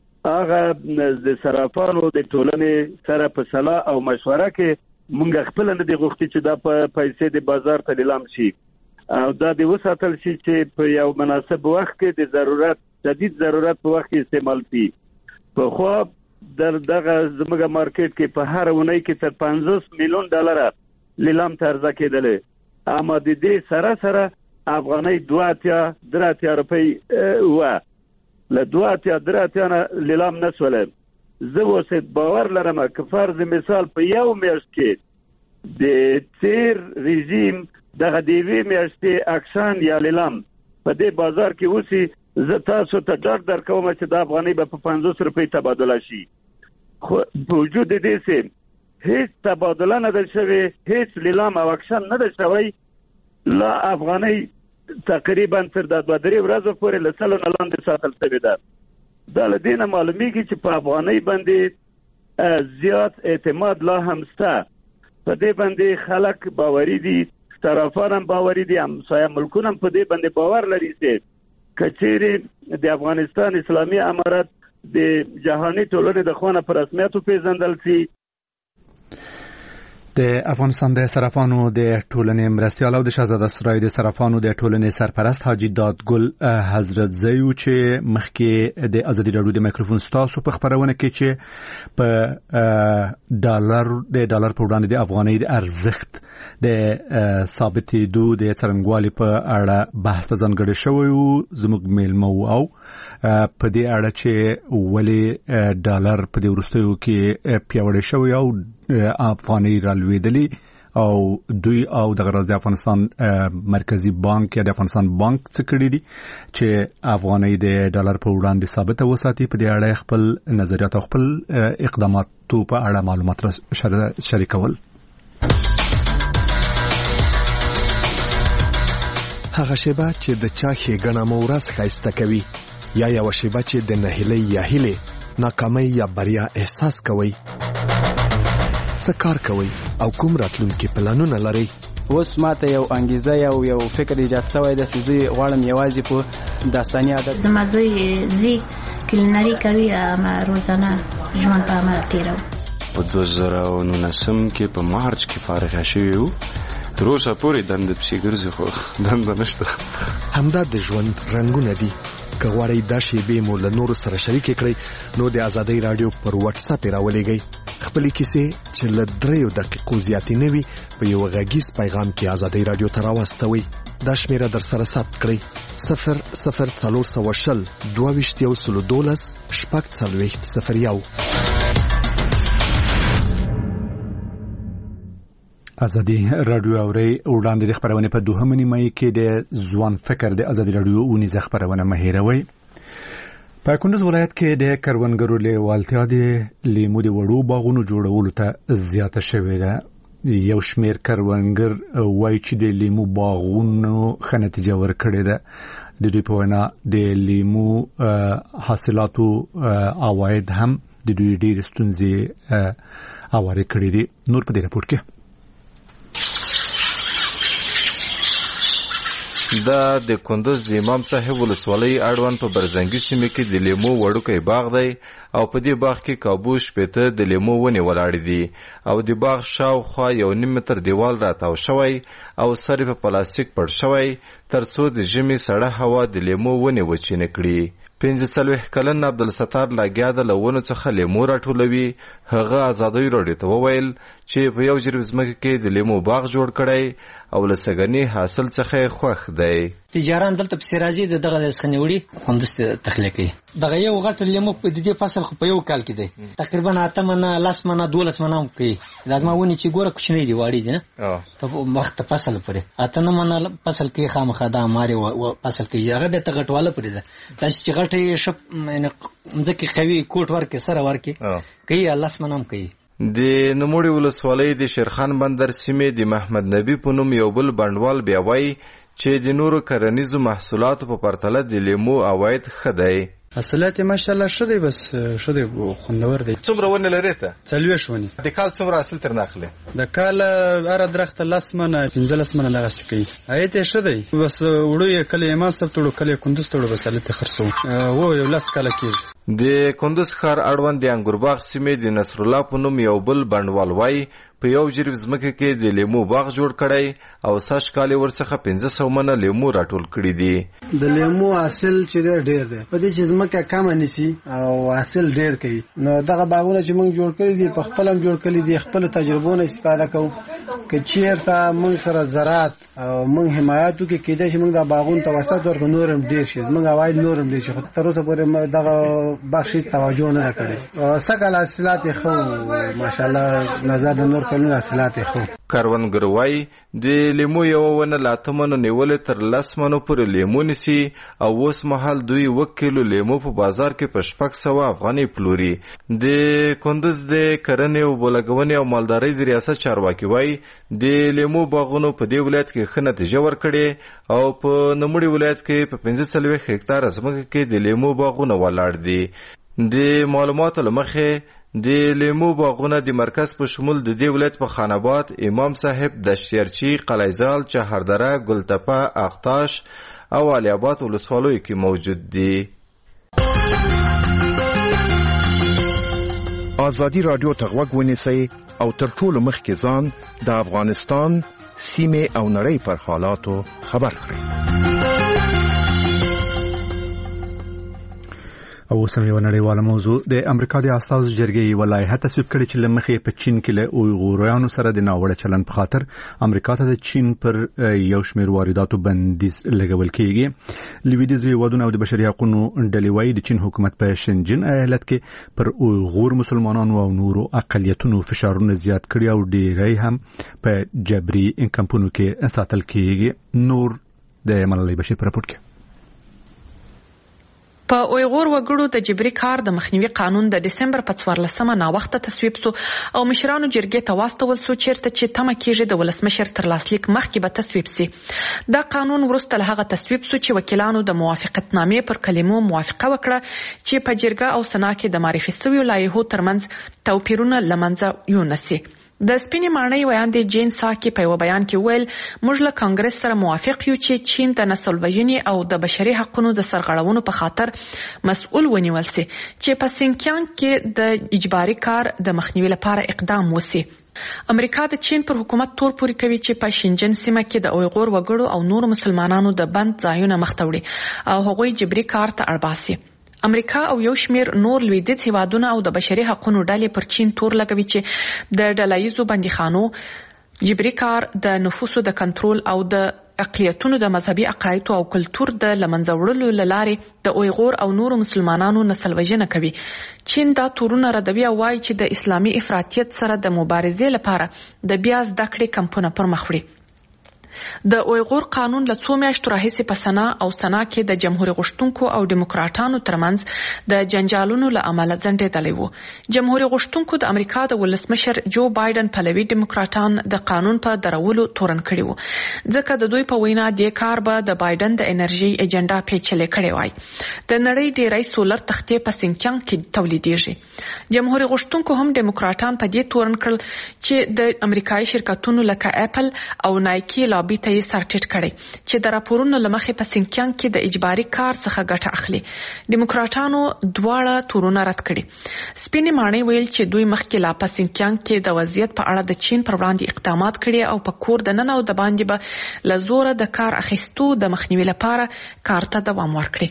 هغه د صرافانو د ټولنې سره په صلاح او مشوره کې مونږ خپل نه دی غوښتي چې دا پیسې د بازار ته لیلام شي او دا د وساتل شي چې په یو مناسب وخت کې د ضرورت شدید ضرورت په وخت کې استعمال شي. په خو دغه زموږ مارکیټ کې په هر اونۍ کې تر 50 میلیون ډالر لیلام ته ارزه کېدلې. اما د دې سره افغانۍ 2-3 روپۍ و له 2-3 نه لیلام نسوله. زه اوس باور لرم که فرض مثال په یو میاشت کې د تیر رژیم دغه د یوې میاشتې اکشن یا لیلام په دې بازار کې اوسي، زه تاسو ته ډاډ درکوم چې د افغانۍ به په 50 روپۍ تبادله شي. خو په وجود دې چې هیڅ تبادله نه ده شوې، هیڅ لیلام او اکشن نه ده شوی، لا افغانۍ تقریبا تر د 2-3 ورځې پورې له سلو نه لاندې ساتل شوې ده. دا له دې نه معلومیږي چې په افغانۍ باندې زیات اعتماد لا هم شته. په دې باندې خلک باوري دي، صرافان هم باوري دي، همسایه ملکونه هم په دې باندې باور لري چې که چیرې د افغانستان اسلامي امارت د جهاني ټولنې د خوا نه په رسمیت وپېژندل شي. د افغانستان د صرافانو د ټولنې مرستیال او د شاهزاده سرای د صرافانو د ټولنې سرپرست حاجی دادګل حضرت زیو چې مخکې د ازادي راډیو د مایکروفون ستاسو په خبرونه کې چې په ډالر په وړاندې د افغانۍ د ارزښت د ثابتېدو د څرنګوالي په اړه بحث ته ځانګړی شوی و زموږ میلمه او په دې اړه چې ولې ډالر په دې وروستیو کې پیاوړی شوی او افغانۍ رالوېدلې او دوی او د غرض د افغانستان مرکزی بانک یا د افغانستان بانک څخه کړی دي چې افغانۍ د ډالر په وړاندې ثابته وساتي. په دې اړه خپل نظریات او خپل اقدامات په اړه معلومات شریکول. هغه شیبه چې د چا ښېګڼه مو ورځ ښایسته کوي یا یوه شیبه چې د نهیلۍ یا هیلې ناکامۍ یا بریا احساس کوئ، څه کار کوئ او کوم راتلونکي پلانونه لرئ؟ اوس ماته یو انګیزه یو فکر ایجاد شوی دی چې زه غواړم یوازې په داستاني عادت زما زوی زی کلینري کوي اما روزانه ژوند په عمل تېروي. په 2019 کې په مارچ کې فارغ شوی وو، تر اوسه پورې دنده پسې ګرځي خو دنده نشته. همدا د ژوند رنګونه دي. که غواړئ دا شیبې مو له نورو سره شریکې کړئ نو د ازادۍ راډیو پر واتس اپ راولېږئ. خپلې کیسې چې له 3 دقیقو زیاتې نه وي په یو غږیز پیغام کې ازادۍ راډیو ته راواستوئ. دا شمیره در سره ثبت کړئ: 00420 22 012 ازادي راډیو اوري وړاندې د خبرونه په 2 نیمه کې د ځوان فکر د ازادي راډیو ونیزه خبرونه مهیروي. په کندوز ولایت کې د کروندګرو لیوالتیا د لیمو د وړو باغونو جوړولو ته زیاته شوې ده. یو شمیر کروندګر وایي چې د لیمو باغونو ښه نتیجه ورکړې ده. د دوی په وینا د لیمو حاصلاتو عواید هم د دوی ډېرې ستونزې هوارې کړې دي. نور په دې راپور کې دا د کندوز د امام صاحب ولسوالۍ اړوند په برزنګي سیمه کې د لیمو وړوکی باغ دی او په دې باغ کې کابو شپېته د لیمو ونې ولاړې دي او د باغ شاوخوا 1.5 متر دیوال راتاو شوی او سر په پلاستیک پړ شوی ترڅو د ژمي سړه هوا د لیمو ونې وچینه کړي. 45 کلن عبدالستار لاګیا د لونو څخه لیمو راټولوي. هغه ازادۍ راډیو ته وویل چې په یو جریب ځمکه کې د لیمو باغ جوړ کړی او لسګنی حاصل څخه خوښ دی. تجاران دلته په سراجي دغه څخنیوړي خوندست تخلیقي دغه یو غټ لیمو په دې فصل خو په یو کال کې دی تقریبا 8 منه 10 منه 12 منه کوي. دا ما ونی چې ګوره کوچنی دی واړی دی نه ته وخت فصل پرې 8 منه فصل کې خامخا دا ماري فصل کې هغه به ته غټواله پرې ده. تاسو چې غټي شپ مځکه قوي کوټ ورکه سره ورکه کوي 10 منه کوي. د نوموړي ولسوالۍ د شیرخان بندر سیمې د محمد نبی په نوم یو بل بڼوال بیا وایي چې د نورو کرنیزو محصولاتو په پرتله د لیمو عواید ښه دی. حاصلات ماشاءالله ښه دی، بس ښه دی، خوندور دی. څومره ونې لرې ته؟ 40 ونې. د کال څومره حاصل ترنه اخلي؟ د کال هره درخته 10 منه 15 منه دغسې کوي. عاید یې ښه دی، بس وړو یې کله امام صاحب ته وړو کله یې کندوز ته وړو، بس هلته خرڅوو. و یو 10 کاله کېږي. د کندوز ښار اړوند د انګورباغ سیمې د نصرالله په نوم یو بل بڼوال وایي په یو جریب ځمکه کې د لیمو باغ جوړ کړی او سږ کال یې ورڅخه 500 منه لیمو راټول کړي دي. د لیمو حاصل چې ډېر دی په دې چې ځمکه کمه نیسي او حاصل ډېر کوي. نو دغه باغونه چې موږ جوړ کړي دي په خپل هم جوړ کړي دي، خپل تجربو نه استفاده کوو. که چیرته موږ سره زراعت او موږ حمایت وکړو کېدای شي موږ د باغونو توسط ورکړو نور هم ډېر شي، زموږ عواید نور هم ډېر شي. خو تر اوسه پورې دغه بخش هېڅ توجه نه ده کړې. سږ کال حاصلات یې ښه ماشاءالله نظر د نور کلونو حاصلات یې کروندګر وایي د لیمو یوه ونه له 8 منو نیولې تر 10 منو پورې لیمو نیسي او اوس مهال دوی 1 کیلو لیمو په بازار کې په 600 افغانۍ پلوري. د کندوز د کرنې او بولګونې او مالدارۍ د ریاست چارواکي وایي د لیمو باغونو په دې ولایت کې ښه نتیجه ورکړې او په نوموړي ولایت کې په 45 هکتاره ځمکه کې د لیمو باغونه ولاړ دي. د معلوماتو له مخې د لیمو باغونه د مرکز په شمول د دې ولایت په خان آباد، امام صاحب، دشتیرچی، قلیزال، چهردره، ګلتپه، اختاش او علي آباد ولسوالیو کې موجود دي. ازادي رادیو ته غوږ ونیسئ او تر ټولو مخکې ځان د افغانستان سیمه او نړۍ پر حالاتو خبر کړئ. او سمې ونړیواله موضوع د امریکا د استازو جرګې ولایحه تصویب کړې چې لمخې په چین کې له اویغورانو سره د ناوړه چلند په خاطر امریکا ته د چین پر یو شمېر وارداتو بندیز لګول کېږي. لویدیځ هیوادونه او د بشري حقوقو ډلې وايي د چین حکومت په شنجن ایالت کې پر اویغور مسلمانانو او نورو اقلیتونو فشارونه زیات کړي او ډېری هم په جبري کمپونو کې ساتل کېږي. نور د ملالۍ بشیر پر راپور کې په اویغور وګړو د جبري کار د مخنیوي قانون د دسمبر په 14مه نا وخت تصویب سو او مشرانو جرګې ته واستول سو چیرته چې تمه کېږي د ولسمشر تر لاسلیک مخکې به تصویب سي. دا قانون وروسته له هغه تصویب سو چې وکیلانو د موافقتنامې پر کلمو موافقه وکړه چې په جرګه او سنا کې د معرفي شویو لایحو ترمنځ توپیرونه لمنځه یونسي. د سپینې ماڼۍ ویاندې جین ساکي په یو بیان کې ویل موږ له کانګرس سره موافق یو چې چین د نسل وژنې او د بشري حقوقو د سرغړونو په خاطر مسؤل ونیول سي چې په سینکیانګ کې د اجباري کار د مخنیوي لپاره اقدام وسی. امریکا د چین پر حکومت تور پوري کوي چې په شنجن سیمه کې د اویغور وګړو او نور مسلمانانو د بند ځایونه مختوړي او هغوی جبري کار ته اړباسي. امریکا او یو شمیر نور لویدیځ هیوادونه او د بشري حقوقو ډلې پر چین تور لګوي چې د ډلهییزو بندیخانو جبري کار د نفوسو د کنټرول او د اقلیتونو د مذهبي عقایدو او کلتور د لمنځه وړلو لارې د اویغور او نورو مسلمانانو نسل وژنه کوي. چین دا تورونه ردوي او وايي چې د اسلامي افراطیت سره د مبارزې لپاره د بیا زده کړې کمپونه پر مخ وړي. د اویغور قانون له څو میاشتو راهیسې په سنا کې د جمهوریت غوښتونکو او دیموکراتانو ترمنځ د جنجالونو له امله ځنډېدلی و. جمهوریت غوښتونکو د امریکا د ولسمشر جو بایدن پلوي دیموکراتان د قانون په درولو تورن کړي وو ځکه د دوی په وینا د کار به د بایدن د انرژي ایجنډا پیچلې کړي وای. د نړۍ ډېری سولر تختې په سینکیانګ کې تولیدېږي. جمهوریت غوښتونکو هم دیموکراتان په دې تورن کړل چې د امریکایي شرکتونو لکه اپل او نایکی لابي ته یې سر ټیټ کړي چې د راپورونو لمخې په سینکیانګ کې د اجباري کار څخه ګټه اخلي. دیموکراتانو دواړه تورونه رد کړي. سپینې ماڼۍ ویل چې دوی مخکې لا په سینکیانګ کې د وضعیت په اړه د چین پر وړاندې اقدامات کړي او په کور د نن او د باندې به له زوره د کار اخیستو د مخنیوي لپاره کار ته دوام ورکړي.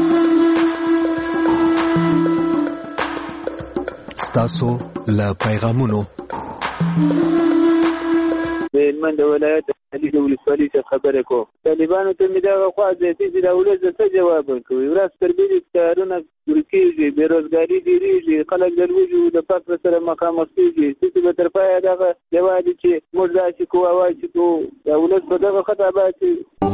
ستاسو له پیغامونو من د ولایت علي د ولسوالۍ څخه خبرې کوم. طالبانو ته مې دغه خوا زیاتې چې د ولس څه جواب ورکوي. ورځ تر بلې کارونه ورکېږي، بېروزګاري ډېرېږي، خلک د لوږې د فقر سره مخامخ کېږي. څه به تر پایه دغه یوازې چې موږ داسې کوو هوایي چې کوو د ولس په دغه خطا باندې.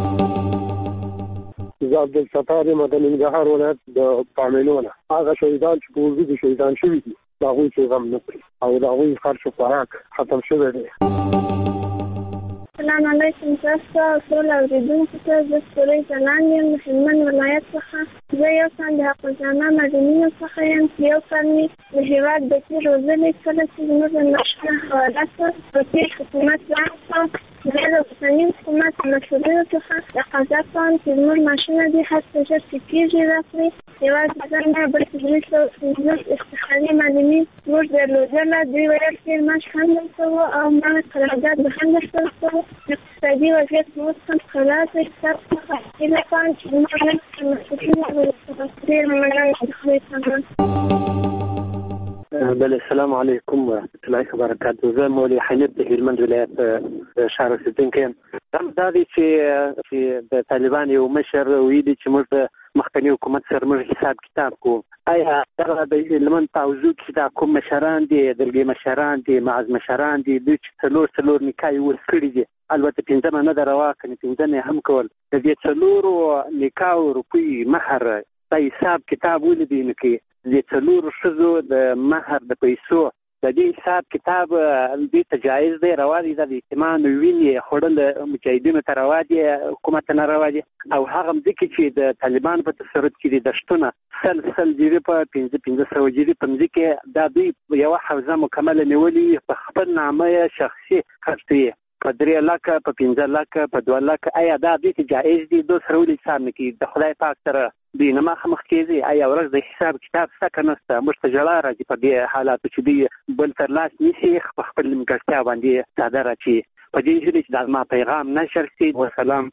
زه عبدالستار یم د ننګرهار ولایت د پامینو نه. هغه شهیدان چې په وجود شهیدان شوي دي د هغوی څه غم نه کړي او د هغوی خرچ و خوراک ختم شوی دی. السلام علیکم. تاسو ټول اوریدونکو ته زه سورۍ ځلان یم د هلمند ولایت څخه. زه یو کال د حافظانه مدنیو څخه یم چې یو کال مې د هېواد بچي روزلې. کله چې زموږ د مشره حواله شوه په تېر حکومت راغله، زه د اوسني حکومت مسؤلینو څخه تقاضا کوم چې زموږ معاشونه دې هر څه ژر ټیټېږي راکړي. یوازې زه نه بلکې 250 افتخاري معلمین موږ درلودله. دوی ویل تېر معاش هم درته و او ما قرارداد به هم درته وکړو. اقتصادي وضعیت مو اوس هم خلاص دی. ستاسو څخه هیله کوم چې زموږ مسؤلین ډېر مننه د خدای څخه. بله السلام علیکم ورحمة الله وبرکاته. زه مولوي حنیف د هلمند ولایت ښار اوسېدونکی یم. دا دی چې د طالبان یو مشر ویلي چې موږ د مخکني حکومت سره موږ حساب کتاب کوو. آیا دغه د هلمند په حوزو کې دا کوم مشران دي، دلګي مشران دي، معز مشران دي، دوی چې څلور نکاح وس کړي دي، البته 15 نه ده روا کنې 15 هم کول، د دې 4 نکاح روپۍ مهر دا حساب کتاب ولیدي نو کې د 4 ښځو د مهر د پیسو د دې حساب کتاب دې تجایز دی، روا دي، د اعتماد ویني خړل مجاهدینو ته روا دي، حکومت نه روا دي. او هغه ځکه چې د طالبان په تصرف کې دي دشتونه سل جری په 1500 جری په ځکه دا دوی یو حوزه مکمله نیولې په خپل نامه شخصي خرڅي په 3 لک په 15 لک په 2 لک آیا دا دې جایز دي دوه سره ولې حساب نه کی د خدای پاک سره دې نه مخ کېږي آیا ورځ د حساب کتاب څخه نسته مستجلا راځي په دې حالات چې دی بل تر لاس نشي خپل مګستیا باندې ساده راځي په دې چې د ما پیغام نشر شي والسلام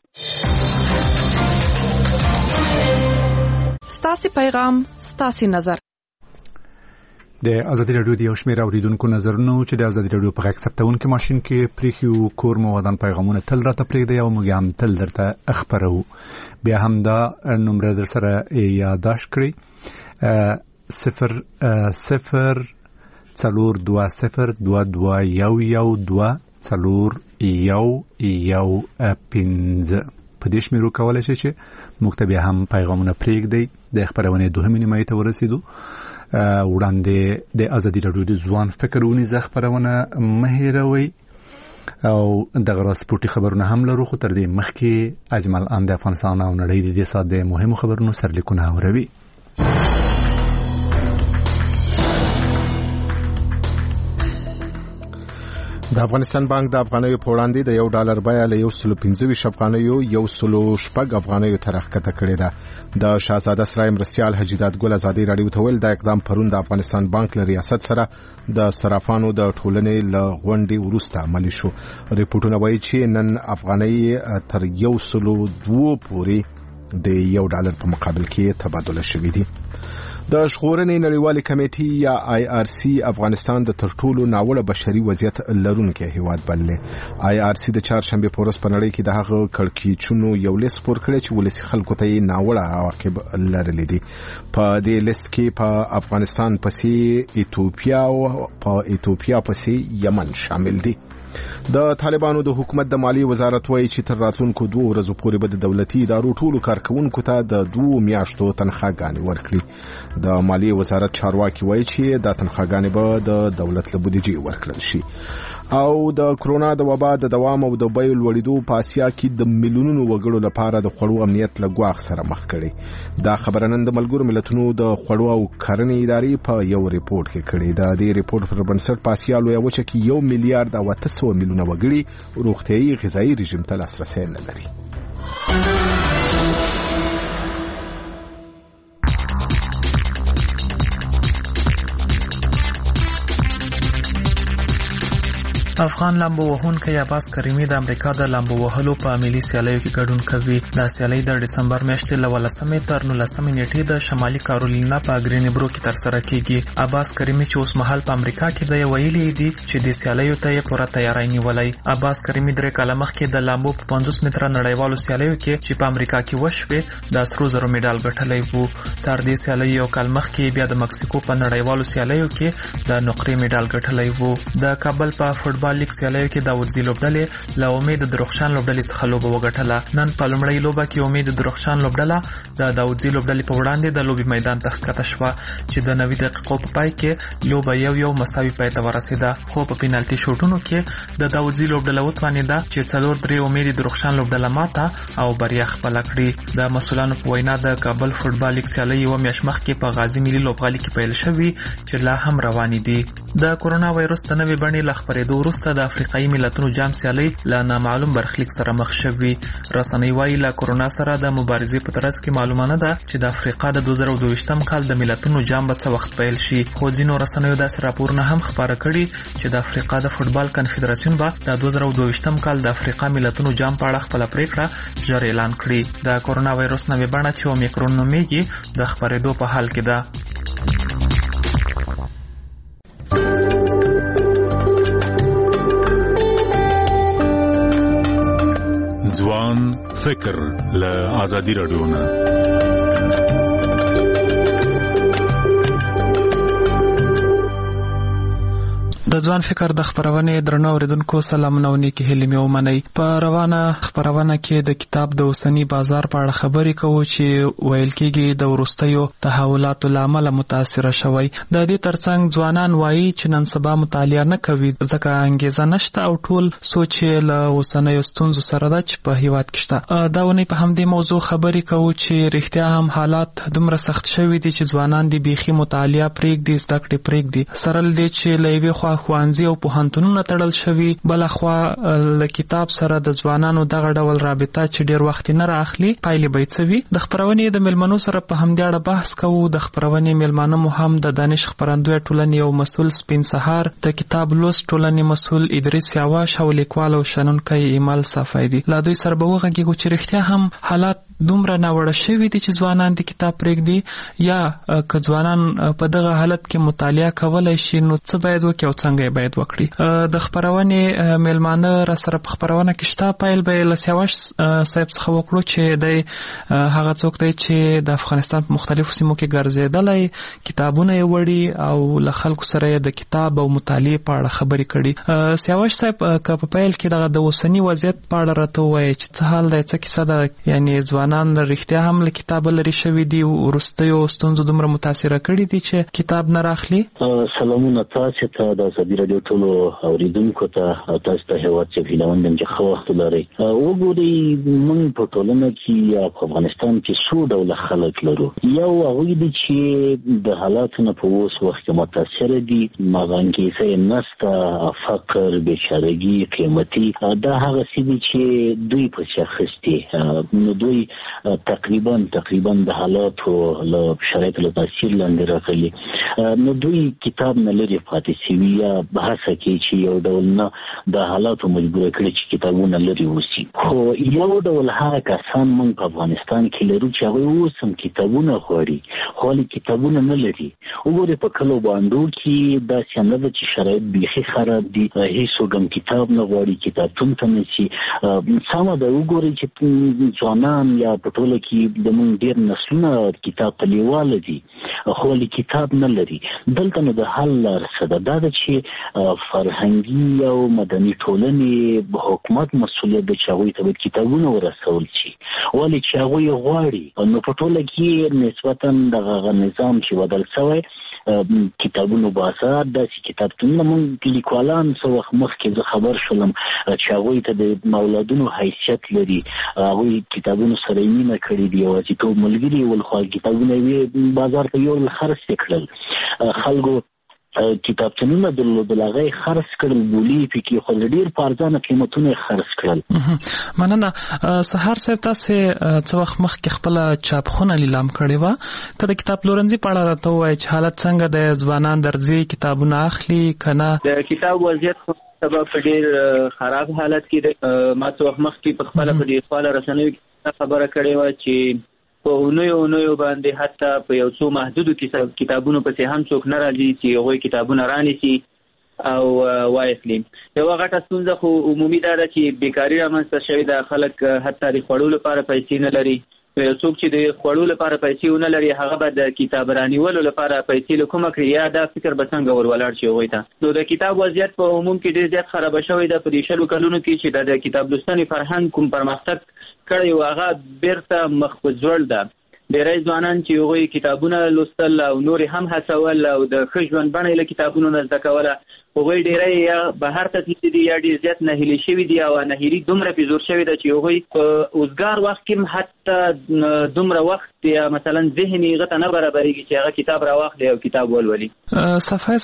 ستاسي پیغام ستاسي نظر د ازادي رادیو د یو شمېر اوریدونکو نظرونه چې د ازادي رادیو په غږ ثبتونکو ماشين کې پریخیو کور مو ودان پیغامونه تل راته پرېږدي او موږ هم تل درته خبرو بیا هم دا نمبر در سره یاداش کړئ 0 څلور 20 22 څلور یو 15 په دې شمیرو کولای شي چې مکتبه هم پیغامونه پرېږدي د خبرونه دوه نیمه ته ورسېدو وړاندې د ازادي رادیو د ځوان فکرونی خبرونه مهیروي او دغه سپورتي خبرونه هم لرو خو تر دې مخکې اجمل ان د افغانستان او نړۍ د ساده مهمو خبرونو سرلیکونه اوروي د افغانستان بانک د افغانیو په وړاندې د $1 بیه له 125 افغانیو 116 افغانیو ترخکته کړې ده د شاهزاده سرای مرستيال حجیدات ګل ازادي رادیو ته ویل د اقدام پرون د افغانستان بانک له ریاست سره د صرافانو د ټولنې له غونډې وروسته عملي شو ریپورتونه وایي چې نن افغاني تر 102 پورې د $1 په مقابل کې تبادله شوې دي د شخورنې نړیوالې کمیټې یا IRC افغانستان د ترټولو ناوړه بشري وضعیت لرونکي هیواد بللې IRC د چهارشنبه په ورځ په نړۍ کې د هغه کړکېچونو یو لیست خپور کړی چې ولسی خلکو ته ناوړه عواقب لرلې دي په دې لیست کې په افغانستان پسې ایتوپیا او په ایتوپیا پسې یمن شامل دي د طالبانو د حکومت د مالی وزارت وایي چې تر راتلونکو 2 ورځې پورې به د دولتي ادارو ټولو کارکونکو ته د 2 میاشتو تنخواګانې ورکړي د مالی وزارت چارواکي وایي چې د تنخواګانې به د دولت له بودیجې ورکړل شي او د کرونا د وبا د دوام او د بیو لوړېدو په اسیا کې د میلیونونو وګړو لپاره د خوړو امنیت له ګواښ سره مخ کړي دا خبره نن د ملګرو ملتونو د خوړو او کرنې ادارې په یو ریپورت کې کړي دا د ریپورت پر بنسټ په اسیا لویه وچه کې 1 میلیارډ او 800 میلیونه وګړي روغتیايي غذایی رژیم ته لاسرسي نه لري افغان لامبو وهونکی عباس کریمی د امریکا د لامبو وهلو په ملي سیالیو کې ګډون کوي د سیالۍ د دسمبر میاشتې له 18 تر 19 نیټې د شمالي کارولینا په ګرینبرو کې ترسره کیږي عباس کریمی چې اوس مهال په امریکا کې د ویلي دي چې د سیالیو ته پوره تیاری نیولای عباس کریمی درې کاله مخکې د لامبو په 50 متره نړیوالو سیالیو کې چې په امریکا کې وشوه د سرو زرو میډال ګټلی وو تر دې سیالیو یو کال مخکې بیا د مکسیکو په نړیوالو سیالیو کې د نقرې میډال ګټلی وو د کابل په فوټبال لیگ سیالیو کې داوودزی لوبډلې له امید درخشان لوبډلې څخه لوبه وګټله نن په لومړۍ لوبه کې امید درخشان لوبډله د داوودزی لوبډلې په وړاندې د لوبي میدان ته ښکته شوه چې د 90 دقیقو په پای کې لوبه یو مساوي پای ته ورسېده خو په پینالټي شوټونو کې د داوودزی لوبډله وتوانېده چې 4-3 امید درخشان لوبډله ماته او بریا خپل کړې د مسولانو په وینا د کابل فوټبال لیگ سیالۍ یو میاشت مخکې په غازی ملي لوبغالي کې پیل شوې چې لا هم روانې دي د کورونا وایروس د نوې بڼې له خپرېدو وروسته د افریقایي ملتونو جام سیالۍ له نامعلوم برخلیک سره مخ شوې رسنۍ وايي له کورونا سره د مبارزې په ترڅ کې معلومه نه ده چې د افریقا د 2022م کال د ملتونو جام به څه وخت پیل شي خو ځینو رسنیو داسې راپورونه هم خبره کړي چې د افریقا د فوټبال کنفدراسیون به د 2022م کال د افریقا ملتونو جام په اړه خپل پریکړه ژر اعلان کړي د کورونا وایروس نوې بڼه چې اومیکرون نومیږي د خپرېدو په حال کې ده ځوان فکر له آزادي رادیو نه د ځوان فکر د خبرونه درنو اوریدونکو سلامونه او نیکی هیلې مې ومنئ په روانه خبرونه کې د کتاب د اوسنی بازار په اړه خبرې کوو چې ویل کېږي د ورستیو تحولاتو لامل متاثر شوی د دې ترڅنګ ځوانان وایي چې نن سبا مطالعه نه کوي ځکه انګیزه نشته او ټول سوچ له اوسنۍ ستونزو سره د چ په هیواد کې شته دا ونی په همدې موضوع خبرې کوو چې رښتیا هم حالات دومره سخت شوي دي چې ځوانان د بيخي مطالعه پرېږدي زده کړې پرېږدي سره دې چې لوي خوا ښوونځي او پوهنتونونه تړل شوي. بلخوا له کتاب سره د ځوانانو دغه ډول رابطه چې ډیر وخت نه راخلي پایلې به څه وي. د خپرونې د ملمنو سره په همدې اړه بحث کوو. د خپرونې ملمانه مو هم د دانش خپرندوی ټولنې او مسول سپین سهار، د کتاب لوست ټولنې مسول ادریس یاواش او لیکوال او شنونکی ایمل صفایدي. لا دوی سره به وغږیږو چې رښتیا هم حالات دومره ناوړه شوي دي چې ځوانان د کتاب پرېږدي، یا که ځوانان په دغه حالت کې مطالعه کولی شي نو څه باید وکړي او څنګه یې باید وکړي. د خپرونې ملمانه را سره په خپرونه کې شته. پیل به له سیاوش صاحب څخه وکړو چې دی هغه څوک دی چې د افغانستان په مختلفو سیمو کې ګرځېدلی، کتابونه یې وړي او له خلکو سره یې د کتاب او مطالعې په اړه خبرې کړي. سیاوش صاحب که په پیل کې دغه د اوسني وضعیت په اړه راته ووایي چې څه حال دی، څه کیسه ده، یعنې ځوانان رښتیا هم له کتابه لرې شوي دي، وروستیو ستونزو دومره متاثره کړي دي چې کتاب نه راخلي؟ سلامونه تاسو ته، د ازادي راډیو ټولو اوریدونکو ته، تاسو ته هیواد چې هیلهمند یم چې ښه وخت ولرئ. وګورئ موږ په ټولنه کې یا په افغانستان کې څو ډوله خلک لرو. یو هغوی دي چې د حالاتو نه په اوس وخت کې متاثره دي، هغه انګېزه یې نشته، فقر، بېچارهګي، قیمتي، دا هغه څه دي چې دوی پسې اخیستي. نو دوی تقریبا د حالاتو له شرایطو له تاثیر لاندې راغلي. نو دوی کتاب نه لري پاتې شوي یا هڅه کوي چې یو ډول نه د حالاتو مجبوره کړي چې کتابونه لري اوسي. خو یو ډول هغه کسان موږ په افغانستان کې لرو چې هغوی اوس هم کتابونه غواړي خو هلې کتابونه نه لري. وګورئ په کلو بانډو کې داسې نه ده چې شرایط بیخي خراب دي، هېڅوک هم کتاب نه غواړي، کتابتون ته نه ځي. سمه ده، وګورئ چې ځوانان یا په ټوله کې د موږ ډېر نسلونه کتاب ته لیواله دي خو ولې کتاب نه لري. دلته نو د حل لاره څه ده؟ دا ده چې فرهنګي او مدني ټولنې حکومت مسؤلیت ده چې هغوی ته باید کتابونه ورسول شي، ولې چې هغوی یې غواړي. نو په ټوله کې نسبتا دغه نظام چې بدل شوی، کتابونو بازار، داسې کتابتونونه موږ لیکوالان څه وخت مخکې زه خبر شولم چې هغوی ته د اولادونو حیثیت لري، هغوی کتابونو سره یې مینه کړې دي، یوازیتوب ملګري ول، خو کتابونه یې بازار ته یوړل، خرڅ یې کړل. خلکو کتابتونونه درلودل، هغه یې خرڅ کړل، بولي یې پکې خو ډېر په ارزانه قیمتونه یې خرڅ کړل. مننه. سهار صاحب تاسې څه وخت مخکې خپله چاپخونه لیلام کړې وه، که د کتاب پلورنځي په اړه راته ووایي چې حالت څنګه دی، ځوانان درځي کتابونه اخلي که نه؟ د کتاب وضعیت سبب په ډېر خراب حالت کې دی. ما څه وخت مخکې په خپله په ډېر خپله رسنیو کې خبره کړې وه چې په اونیو باندې حتی په یو څو محدودو کتابونو پسې هم څوک نه راځي چې هغوی کتابونه رانیسي او واخلي. یوه غټه ستونزه خو عمومي دا ده چې بیکاري رامنځته شوې ده. خلک حتی د خوړو لپاره پیسې نه لري. یو څوک چې د خوړو لپاره پیسې ونه لري هغه به د کتاب رانیولو لپاره پیسې له کومه کړي، یا دا فکر به څنګه ولاړ شي هغوی ته. نو د کتاب وضعیت په عموم کې ډېر زیات خرابه شوې ده. په دې 20 کلونو کې چې د کتاب لوستنې فرهنګ کوم پرمختګ کړی و هغه بیرته مخ په ځوړ ده. ډېری ځوانان چې هغوی کتابونه لوستل او نورې هم هڅول او د ښه ژوند بڼه یې له کتابونو نه زده کوله، هغوی ډېری یا بهر ته تللي دي یا ډېر زیات نهیلي شوي دي او نهیلي دومره پې زور شوې ده چې هغوی په اوزګار وخت کې هم حتی دومره وخت یا مثلا ذهن یې هغه ته نه برابرېږي چې هغه کتاب راواخلي او کتاب ولولي. صفای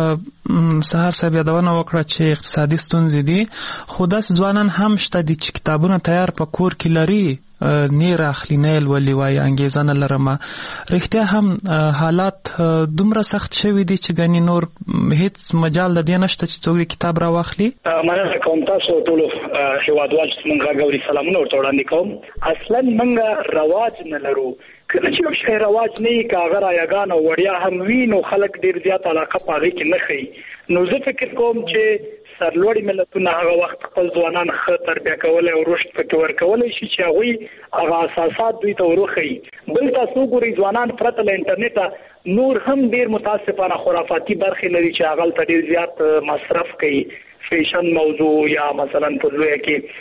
صاحب، سهار صاحب یادونه وکړه چې اقتصادي ستونزې دي، خو داسې ځوانان هم شته دي چې کتابونه تیار په کور کې لري، نه راخلي، نه یې لولي، وایي انګېزه نه لرمه. رښتیا هم حالات دومره سخت شوي دي چې ګنې نور هېڅ مجال د دې نشته چې څوک کتاب راواخلي. مننه کوم تاسو ټولو هېوادوال چې موږ غږ اوري، سلامونه ورته وړاندې کوم. اصلا موږ رواج نه لرو. کله چې یو شی رواج نه وي، که هغه رایګان او وړیا هم وي، نو خلک ډېر زیات علاقه په هغې کې نه ښیي. نو زه فکر کوم چې سرلوړي ملتونه هغه وخت خپل ځوانان ښه تربیه کولی او رشد پکې ورکولی شي چې هغوی هغه اساسات دوی ته وروښیي. بل تاسو وګورئ، ځوانان پرته له انټرنیټه نور هم ډېر متاسفانه خرافاتي برخې لري چې هغه هلته ډېر زیات مصرف کوي. فیشن موضوع یا مثلا په لویه کې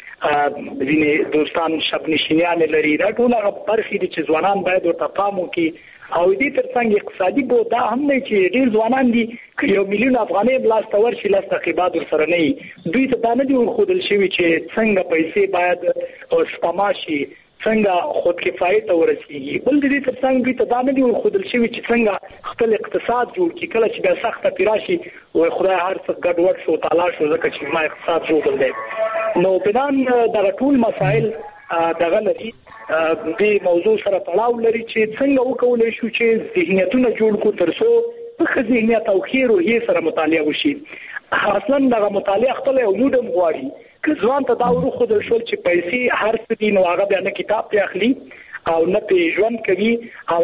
ځینې دوستان شب نشینیانې لري. دا ټول هغه برخې دي چې ځوانان باید ورته پام وکړي. او دې ترڅنګ اقتصادي بود دا هم نه چې ډېر ځوانان دي که 1 میلیون افغانۍ لاسته ورشي، لس تعقیبات ورسره نه وي. دوی ته دا نه دي ورښودل شوي چې څنګه پیسې باید سپما شي، څنګه خودکفایي ته ورسیږي. بل د دې ترڅنګ دوی ته دا نه دی ښودل شوی چې څنګه خپل اقتصاد جوړ کړي. کله چې بیا سخته پیراشي او خدای هر څه ګډوډ شو تعالی شو ځکه چې ما اقتصاد جوړ دی. نو بنان دغه ټول مسائل دغه لري د موضوع سره تړاو لري چې څنګه وکولای شو چې ذهنیتونه جوړ کو ترڅو په ذهنیت او خیر او یې سره مطالعه وشي. اصلا دغه مطالعه خپل یو موډم غواړي که ځوان ته دا ورخدل شول چې پیسې هر څه دي نو هغه بیا نه کتاب ته اخلي او نه په ژوند کوي او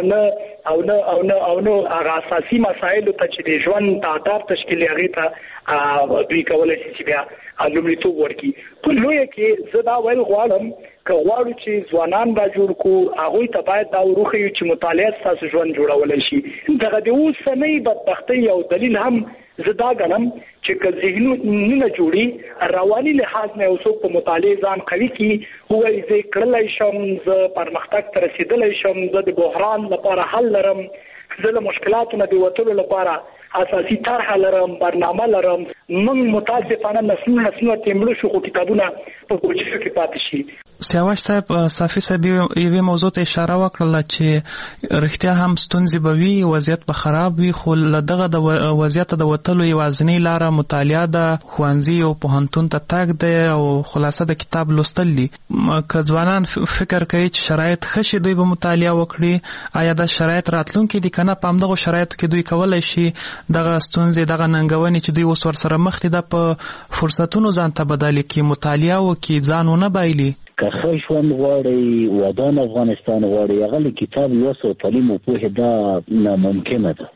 نه هغه اساسي مسایل ته چې د ژوند تعداد تشکیل هغه ته دوی کولای شي چې بیا لومړیتوب ورکړي. په لوی کې زه دا ویل غواړم که غواړو چې ځوانان را جوړ کو هغه ته باید دا وروخیو چې مطالعه تاسو ژوند جوړولای شي. دغه د اوسنۍ بدبختۍ او دلیل هم زه دا ګڼم چې که ذهنونه جوړي رواني لحاظ نه اوسو په مطالعه ځان قوي کی هوای زه کړلای شم زه پرمختګ ته رسیدلای شم زه د بحران لپاره حل لرم زه له مشکلاتو نه د وټولو لپاره اساسي طرح لرم برنامه لرم. من متاسفانه نسلونه تیمړو شو کتابونه په کوچو کې پاتې شي. سیاوش صاحب صافي صاحب یوه موضوع ته اشاره وکړه چې رښتیا هم ستونزې به وي وضعیت به خراب وي خو دغه د وضعیت د وتلو یوازینی لاره مطالعه ده ښوونځي او پوهنتون ته تګ دی او خلاصه د کتاب لوستل دي. که ځوانان فکر کوي چې شرایط ښه شي دوی به مطالعه وکړي آیا دا شرایط راتلونکي دي که نه په همدغو شرایطو کې دوی کولی شي دغه ستونزې دغه ننګونې چې دوی اوس ورسره مخ دي دا په فرصتونو ځان ته بدلې کړي مطالعه وکړي ځان ونه بایلي. که ښه ژوند غواړئ ودان افغانستان غواړئ هغه له کتاب لوست او تعلیم او پوهې دا ناممکنه ده.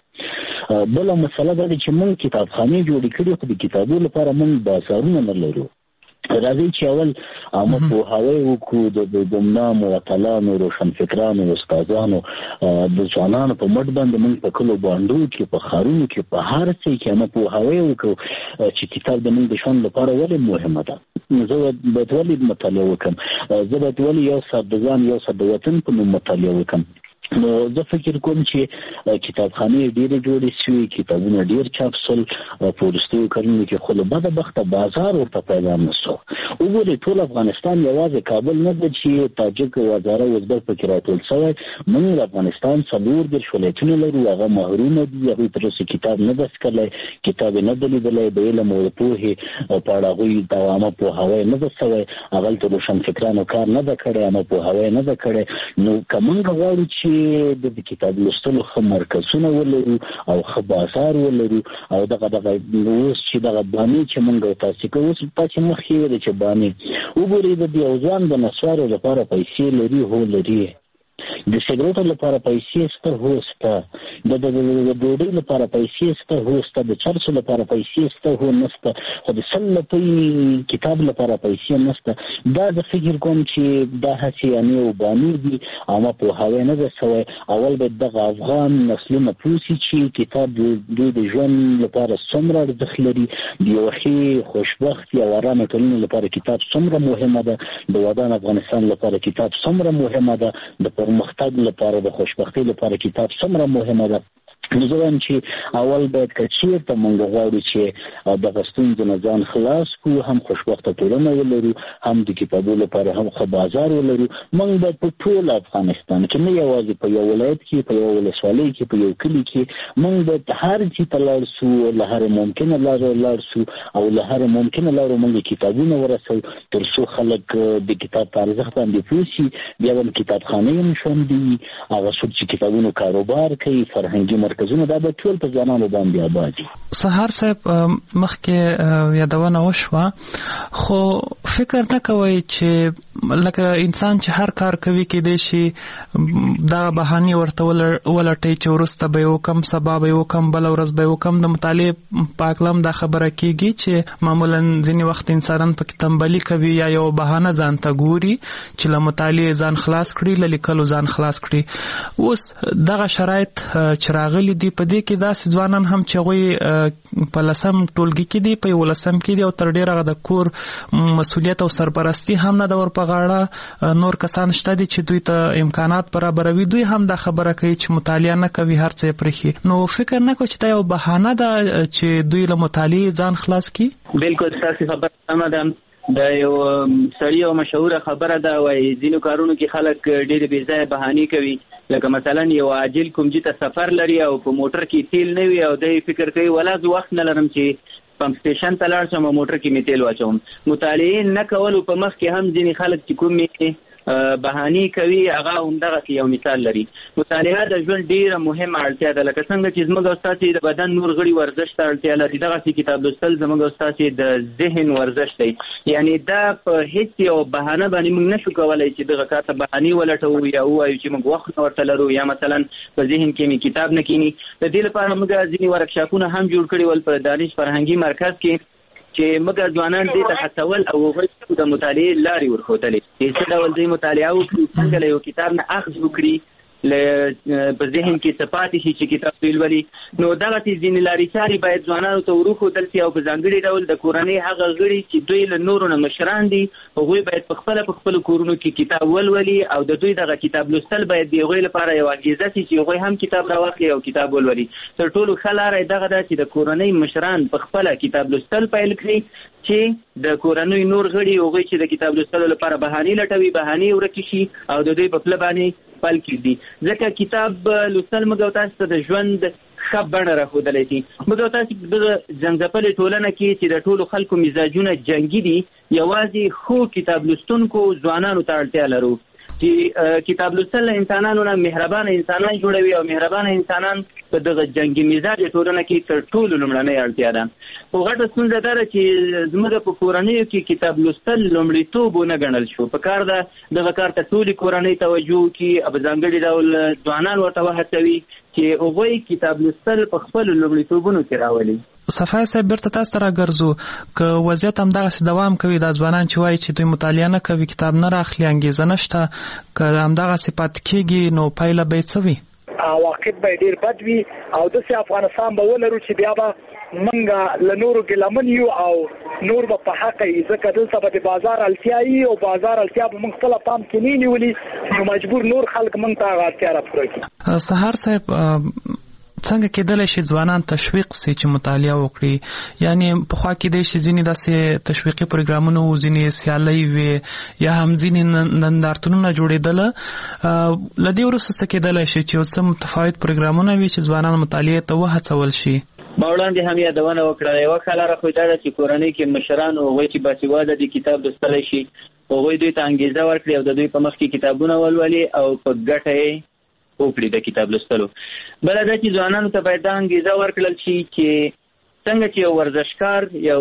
بله مسله دا ده چې موږ کتابخانې جوړې کړي خو د کتابو لپاره موږ بازارونه نه لرو. راځي چې اول عامه پوهاوی وکړو د ګمنامو اتلانو روشنفکرانو استادانو د ځوانانو په مټ باندې موږ په کلو باندو کې په ښارونو کې په هر ځای کې عامه پوهاوی وکړو چې کتاب د موږ د ژوند لپاره ولې مهمه ده. زه باید ولې مطالعه وکړم زه باید ولې یو ساعت د ځان یو ساعت د وطن په نوم مطالعه وکړم. نو زه فکر کوم چې کتابخانې ډېرې جوړې شوې کتابونه ډېر چاپ شول په وروستیو کلونو کې خو له بدبخته بازار ورته پیدا نه شو. وګورئ ټول افغانستان یوازې کابل نه ده چې تاجک او هزاره ازبک پکې راټول شوی. موږ افغانستان 4 ولایتونه لرو هغه محرومه دي هغوی تر اوسه کتاب نه ده څکلی کتاب یې نه ده لیدلی د علم او د پوهې په اړه هغوی د عامه پوهاوی نه ده شوی هغلته روشنفکرانو کار نه ده کړی عامه پوهاوی نه ده کړی. نو که موږ غواړو چې د کتاب لوستلو ښه مرکزونه ولرو او ښه بازار ولرو او دغه اوس چې دغه بانې چې موږ تاسې کوو اوس تاسې مخکې ویلې چې بانې وګورئ د یو ځوان د نسوارو لپاره پیسې لري هو لري د سګرټو لپاره پیسې شته هو شته د ډوډۍ لپاره پیسې شته هو شته د چرسو لپاره پیسې شته هو نشته خو د سل لپاره کتاب لپاره پیسې نشته. دا زه فکر کوم چې دا هسې یعنې او بانې دي عامه پوهاوی نه ده شوی. اول باید دغه افغان نسلونه پوه شي چې کتاب دوی د ژوند لپاره څومره ارزښت لري د یو ښې خوشبختي او ارامه ټولنې لپاره کتاب څومره مهمه ده د ودان افغانستان لپاره کتاب څومره مهمه ده د پرمختګ لپاره د خوشبختۍ لپاره کتاب څومره مهمه ده. نو زه وایم چې اول باید که چېرته موږ غواړو چې دغه ستونزو نه ځان خلاص کړو هم خوشبخته ټولنه ولرو هم د کتابو لپاره هم ښه بازار ولرو موږ باید په ټول افغانستان کې نه یوازې په یو ولایت کې په یو ولسوالۍ کې په یو کلي کې موږ باید هر ځای ته لاړ شو له هرې ممکنه لارې لاړ شو او له هرې ممکنه لارو موږ کتابونه ورسوو تر څو خلک د کتاب په ارزښت باندې پوه شي. بیا هم کتابخانې هم شوندي هغه څوک چې کتابونو کاروبار کوي فرهنګي مرکزونه دا به ټول په ځوانانو باندې آباد دي. سهار صاحب مخکې یادونه وشوه خو فکر نه کوئ چې لکه انسان چې هر کار کوي کېدای شي دا بهانې ورته ولټوي چې وروسته به یې وکړم سبا به یې وکړم بله ورځ به یې وکړم. د مطالعې په اکلم دا خبره کېږي چې معمولا ځینې وخت انسانان پکې تنبلي کوي یا یو بهانه ځان ته ګوري چې له مطالعې ځان خلاص کړي له لیکلو ځان خلاص کړي. اوس دغه شرایط چې راغلي دي په دې کې داسې ځوانان هم چې هغوی په 10م ټولګي کې دي په 11م کې دي او تر ډېره د کور مسؤلیت او سرپرستی هم نه ده ور په غاړه نور کسان شته دي چې دوی ته امکانات برابروي دوی هم دا خبره کوي چې مطالعه نه کوي هر څه یې پرېښي. نو فکر نه کوي چې دا یو بهانه ده چې دوی له مطالعې ځان خلاص کړي. بالکل ستاسو خبره سمه ده د یو سړی او مشهوره خبره ده وایي ځینو کارونو کې خلک ډېرې بې ځایه بهانې کوي، لکه مثلا یو عاجل کومجي ته سفر لري او په موټر کې تیل نه وي او دی فکر کوي ولا زه وخت نه لرم چې پمپ سټیشن ته لاړ شم او موټر کې مې تیل واچوم. مطالعې نه کولو په مخ کې هم ځینې خلک چې کومې بهانې کوي هغه همدغه یو مثال لري. مطالعه د ژوند ډیره مهمه اړتیا ده، لکه څنګه چې زموږ او ستاسې د بدن نور غړي ورزش ته اړتیا لري، دغسې کتاب لوستل زموږ او ستاسې د ذهن ورزش دی. یعنی دا په هیڅ یو بهانه باندې موږ نشو کولی چې دغه کار ته بهانې ولټوو یا ووایو چې موږ وخت نه ورته لرو یا مثلا په ذهن کې مې کتاب نه کینی. د دې لپاره موږ ځینې ورکشاپونه هم جوړ کړي ول په دانش فرهنګي مرکز کې چې موږ ځوانان دې ته هڅول او هغوی د مطالعې لارې ورښودلې چې څه ډول دوی مطالعه وکړي، څنګه له یو کتاب نه اخذ وکړي، په ذهن کې څه پاتې شي چې کتاب دوی لولي. نو دغسې ځینې لارې چارې باید ځوانانو ته وروښودل شي او په ځانګړي ډول د کورنۍ هغه غړي چې دوی له نورو نه مشران دي هغوی باید په خپلو کورونو کې کتاب ولولي او د دوی دغه کتاب لوستل باید د هغوی لپاره یو انګیزه شي چې هغوی هم کتاب راواخلي او کتاب ولولي. تر ټولو ښه لاره یې دغه ده چې د کورنۍ مشران په خپله کتاب لوستل پیل کړي چې د کورنۍ نور غړي هغوی چې د کتاب لوستلو لپاره بهانې لټوي بهانې ورکې شي او د دوی په پله باندې پل کېږدي. ځکه کتاب لوستل موږ او تاسو ته د ژوند ښه بڼه راښودلی شي. موږ او تاسو په دغه جنګځپلې ټولنه کې چې د ټولو خلکو مزاجونه جنګي دي، یوازې ښو کتاب لوستونکو ځوانانو ته اړتیا لرو چې کتاب لوستل انسانانو نه مهربانه انسانان جوړوي او مهربانه انسانان په دغه جنګي مزاج ټولنه کې تر ټولو لومړنۍ اړتیا ده. خو غټه ستونزه دا ده چې زموږ په کورنیو کې کتاب لوستل لومړیتوب ونه ګڼل شو. په کار ده دغه کار ته ټولې کورنۍ توجه وکړي او په ځانګړي ډول ځوانان ورته وهڅوي چې هغوی کتاب لوستل په خپلو لومړیتوبونو کې راولي. صفای صاحب بیرته تاسو ته راګرځو که وضعیت همدغسې دوام کوي، دا ځوانان چې وایي چې دوی مطالعه نه کوي، کتاب نه راخلي، انګیزه نشته، که همدغسې پاتې کېږي نو پایله به یې څه وي؟ عواقب به ډېر بد وي او داسې افغانستان به ولرو چې بیا به موږ له نورو ګیلمن یو او نور به په حقه یي، ځکه دلته به د بازار اړتیا وي او بازار اړتیا به موږ خپله پام کې نه نیولي نو مجبور نور خلک موږ ته هغه اړتیا راپوره کړي. سهار صاحب څنګه کېدلی شي ځوانان تشویق سي چې مطالعه وکړي؟ یعنی پخوا کېدی شي ځینې داسې تشویقي پروګرامونه وو، ځینې سیالۍ وې یا هم ځینې نندارتونونه جوړېدله. له دې وروسته څه کېدلی شي چې یو څه متفاوت پروګرامونه وي چې ځوانان مطالعې ته وهڅول شي؟ ما وړاندې هم یادونه وکړه، یوه ښه لاره خو دا ده چې کورنۍ کې مشران هغوی چې باسواده دي کتاب لوستلی شي هغوی دوی ته انګیزه ورکړي او د دوی په مخ کې کتابونه ولولي او په ګټه یې وکړي د کتاب لوستلو. بله دا چې ځوانانو ته باید دا انګیزه ورکړل شي چې څنګه چې یو ورزشکار یو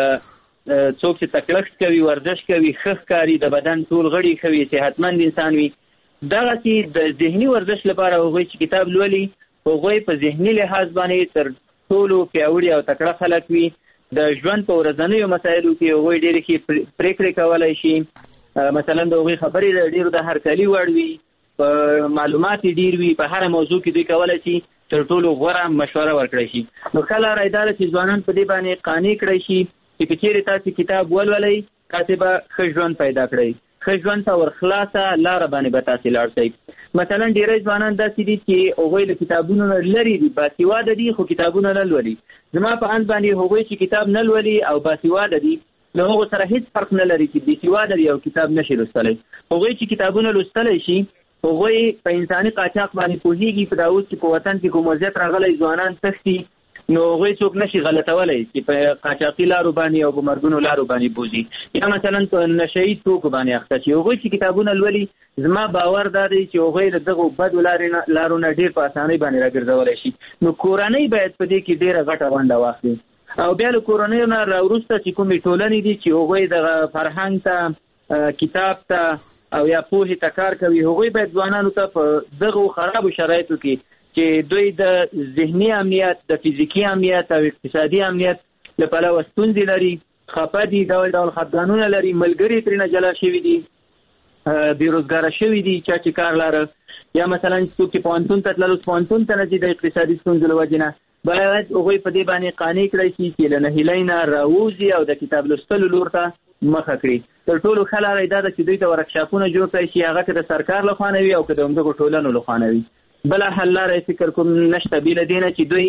څوک چې تکړښت کوي، ورزش کوي، ښه ښکاري، د بدن ټول غړي ښه وي، صحتمند انسان وي، دغسې د ذهني ورزش لپاره هغوی چې کتاب لولي هغوی په ذهني لحاظ باندې تر ټولو پیاوړي او تکړه خلک وي. د ژوند په ورځنیو مسایلو کې هغوی ډېرې ښې پرېکړې کولی شي، مثلا د هغوی خبرې د ډېرو د هرکلي وړ وي، په معلومات ډېر وي، په هره موضوع کې دوی کولی شي تر ټولو غوره مشوره ورکړی شي. نو ښه لاره یې دا ده چې ځوانان په دې باندې قانع کړی شي چې که چېرې تاسې کتاب ولولئ تاسې به ښه ژوند پیدا کړئ، ښه ژوند ته ورخلاصه لاره باندې به تاسې لاړ شئ. مثلا ډېری ځوانان داسې دي چې هغوی له کتابونو نه لرې دي، باسواده دي خو کتابونه نه لولي. زما په اند باندې هغوی چې کتاب نه لولي او باسواده دي له هغو سره هیڅ فرق نه لري چې بېسواده دي او کتاب نشي لوستلی. هغوی چې کتابونه لوستلی شي هغوی په انساني قاچاق باندې پوهېږي. په دا اوس چې په وطن کې کوم وضعیت راغلی ځوانان تښتي نو هغوی څوک نشي غلطولی چې په قاچاقي لارو باندې او په مرګونو لارو باندې بوځي یا مثلا په نشهیي توکو باندې اخته شي. هغوی چې کتابونه لولي زما باور دا دی چې هغوی له دغو بدو لارو نه ډېر په اسانۍ باندې راګرځولی شي. نو کورنۍ باید په دې کې ډېره غټه ونډه واخلي او بیا له کورنیو نه راوروسته چې کومې ټولنې دي چې هغوی دغه فرهنګ ته کتاب ته او یا پوهې ته کار کوي هغوی باید ځوانانو ته په دغو خرابو شرایطو کې چې دوی د ذهني امنیت، د فزیکي امنیت او اقتصادي امنیت له پلوه ستونزې لري، خفه دي، ډول ډول خفګانونه لري، ملګري ترېنه جلا شوي دي، بېروزګاره شوي دي چا چې کار لاره، یا مثلا څوک چې پوهنتون ته تلل اوس پوهنتون ته نه ځي د اقتصادي ستونزو له وجې نه. باید هغوی په دې باندې قانع کړی شي چې له نهیلۍ نه راووځي او د کتاب لوستلو لور ته مخه کړي. تر ټولو ښه لاره یې دا ده چې دوی ته ورکشاپونه جوړ کړی شي، هغه که د سرکار لخوا نه وي او که د همدغو ټولنو لخوا نه وي. بله حل لاره یې فکر کوم نشته بېله دې نه چې دوی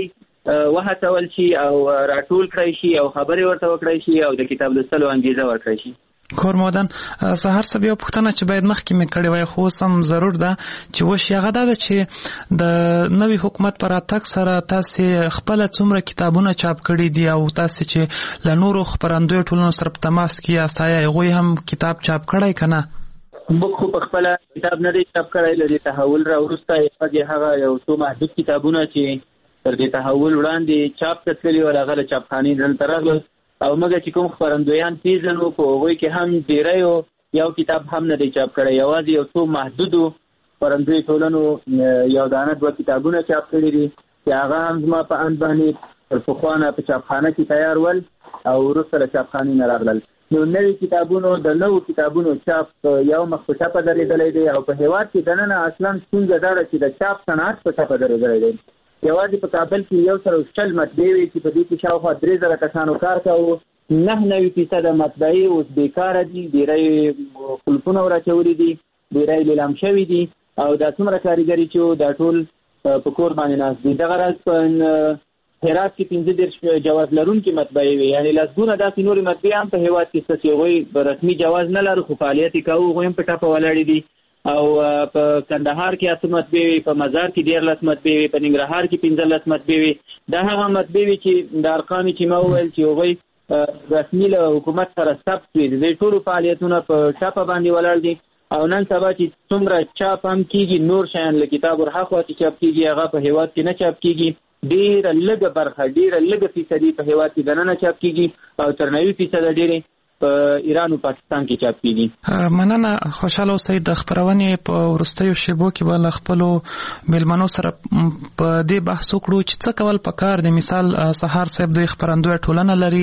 وهڅول شي او راټول کړی شي او خبرې ورته وکړی شي او د کتاب لوستلو انګیزه ورکړی شي. کورمودن سهار صاحب یو پوښتنه چې باید مخکې مې کړې وای خو سم ضرور ده چې وشي هغه دا چې د نوي حکومت پر راتګ سره تاسې خپل څومره کتابونه چاپ کړي دي او تاسې چې له نورو خپرندویو ټولنو سره په تماس کې اسایه هغوی هم کتاب چاپ کړی که نه؟ موږ خو په خپله کتاب نه دی چاپ کړی. له دې تحول راوروسته یوازې هغه یو څو محدود کتابونه چې تر دې تحول وړاندې چاپ ته تللي ول هغه له چاپخانې دلته راغلل او مګر چې کوم خپرندویان پیژنو په هغوی کې هم ډیریو یو کتاب هم نه دی چاپ کړی. یوازې یو څو محدودو خپرندویو ټولنو یو دانه 2 کتابونه چاپ کړي دي چې هغه هم زما په اند باندې تر پخوا نه په چاپخانه کې تیار ول او وروسته له چاپخانې نه راغلل. نو نوي کتابونو د نوو کتابونو چاپ یو مخ په چاپه درېدلی دی او په هېواد کې دننه اصلا ستونزه دا ده چې د چاپ صنعت په چاپه درېدلی دی. یوازې په کابل کې 140 مطبعې وي چې په دې کې شاوخوا 3000 کسانو کار کوو. 99% مطبعې اوس بیکاره دي، ډېری قلفونه وراچولي دي، ډېری لیلام شوي دي او دا څومره کارګري چې دا ټول په کور باندې ناست دي. دغه راز په هرات کې 15 جواز لرونکي مطبعې وي، یعنې لسګونه داسې نورې مطبعې هم په هېواد کې شته چې هغوی رسمي جواز نه لري خو فعالیت یې کوو، هغوی هم په ټاپه ولاړې دي. او په کندهار کې 8 مطبعې وي، په مزار کې 14 مطبعې وي، په ننګرهار کې 15 مطبعې وي. دا هغه مطبعې وي چې د ارقامې چې ما وویل چې هغوی رسمي له حکومت سره ثبت وي. د دې ټولو فعالیتونه په چاپه باندې ولاړ دي او نن سبا چې څومره چاپ هم کېږي نور شیان له کتاب ورهاخوا چې چاپ کېږي هغه په هېواد کې نه چاپ کېږي. ډېره لږه برخه، ډېره لږه فیصدي په هېواد کې دننه چاپ کېږي او تر 90% ډېرې په ایران او پاکستان کې چاپ کیږي. مننه. خوشاله اوسئ. د خبرونې په وروستیو شیبو کې به له خپلو میلمنو سره په دې بحث وکړو چې څه کول پکار دي. مثال سهار صاحب د خبرندوی ټولنه لري،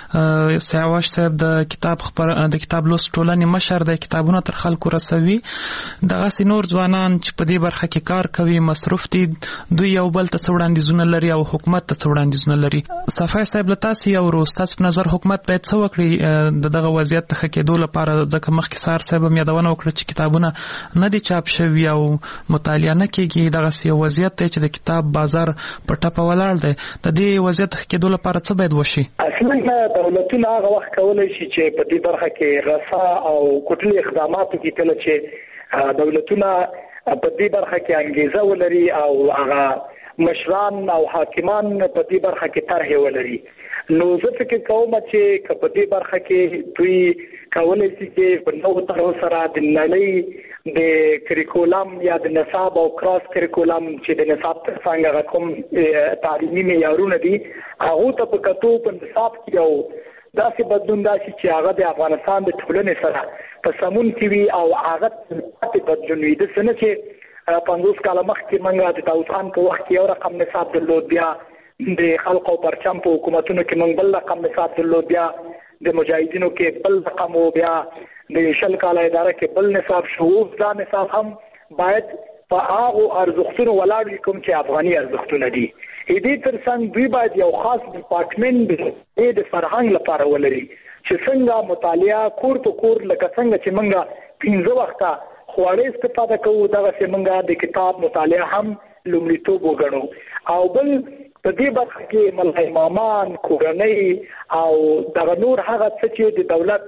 سیاوش صاحب د کتاب لوست ټولنې مشر دی، کتابونه تر خلکو رسوي. دغسې نور ځوانان چې په دې برخه کې کار کوي مصروف دي، دوی یو بل ته څه وړاندیزونه لري او حکومت ته څه وړاندیزونه لري. صفای صاحب له تاسې یو ستاسو په نظر حکومت باید څه وکړي دغه وضعیت ته ښه کېدو لپاره؟ ځکه مخکې سهار صاحب هم یادونه وکړه چې کتابونه نه دي چاپ شوي او مطالعه نه کېږي. دغسې یو وضعیت دی چې د کتاب بازار په ټپه ولاړ دی. د دې وضعیت ښه کېدو لپاره څه باید وشي؟ اصلا دولتونه هغه وخت کولی شي چې په دې برخه کې رسا او کوټلي اقدامات وکړي کله چې دولتونه په دې برخه کې انګیزه ولري او هغه مشران او حاکمان په دې برخه کې طرحې ولري. نو زه فکر کوم چې په دې برخه کې دوی کولی شي چې په نوو طرحو سره د نړۍ د کریکولم یا د نصاب او کراس کریکولم چې د نصاب تر څنګ کوم تعلیمي معیارونه دي هغو ته په کتو په نصاب کې یو داسې بدلون راشي چې هغه د افغانستان د ټولنې سره په سمون کې وي او هغه پاتې بدلون وي. داسې نه چې 50 کاله مخکې موږ د داود خان په وخت کې یو رقم نصاب درلود، بیا د خلق او پرچم په حکومتونو کې موږ بل رقم نصاب درلود، بیا د مجاهدینو کې بل رقم او بیا د 20 کاله اداره کې بل نصاب شو. دا نصاب هم باید په هغو ارزښتونو ولاړ وي کوم چې افغاني ارزښتونه دي. دې ترڅنګ دوی باید یو خاص ډپارټمنټ د فرهنګ لپاره ولري چې څنګه مطالعه کور په کور لکه څنګه چې موږ 15 وخته خواړې استفاده کوو دغسې موږ د کتاب مطالعه هم لومړیتوب وګڼو. او بل په دې برخه کې ملای امامان، کورنۍ او دغه نور هغه څه چې د دولت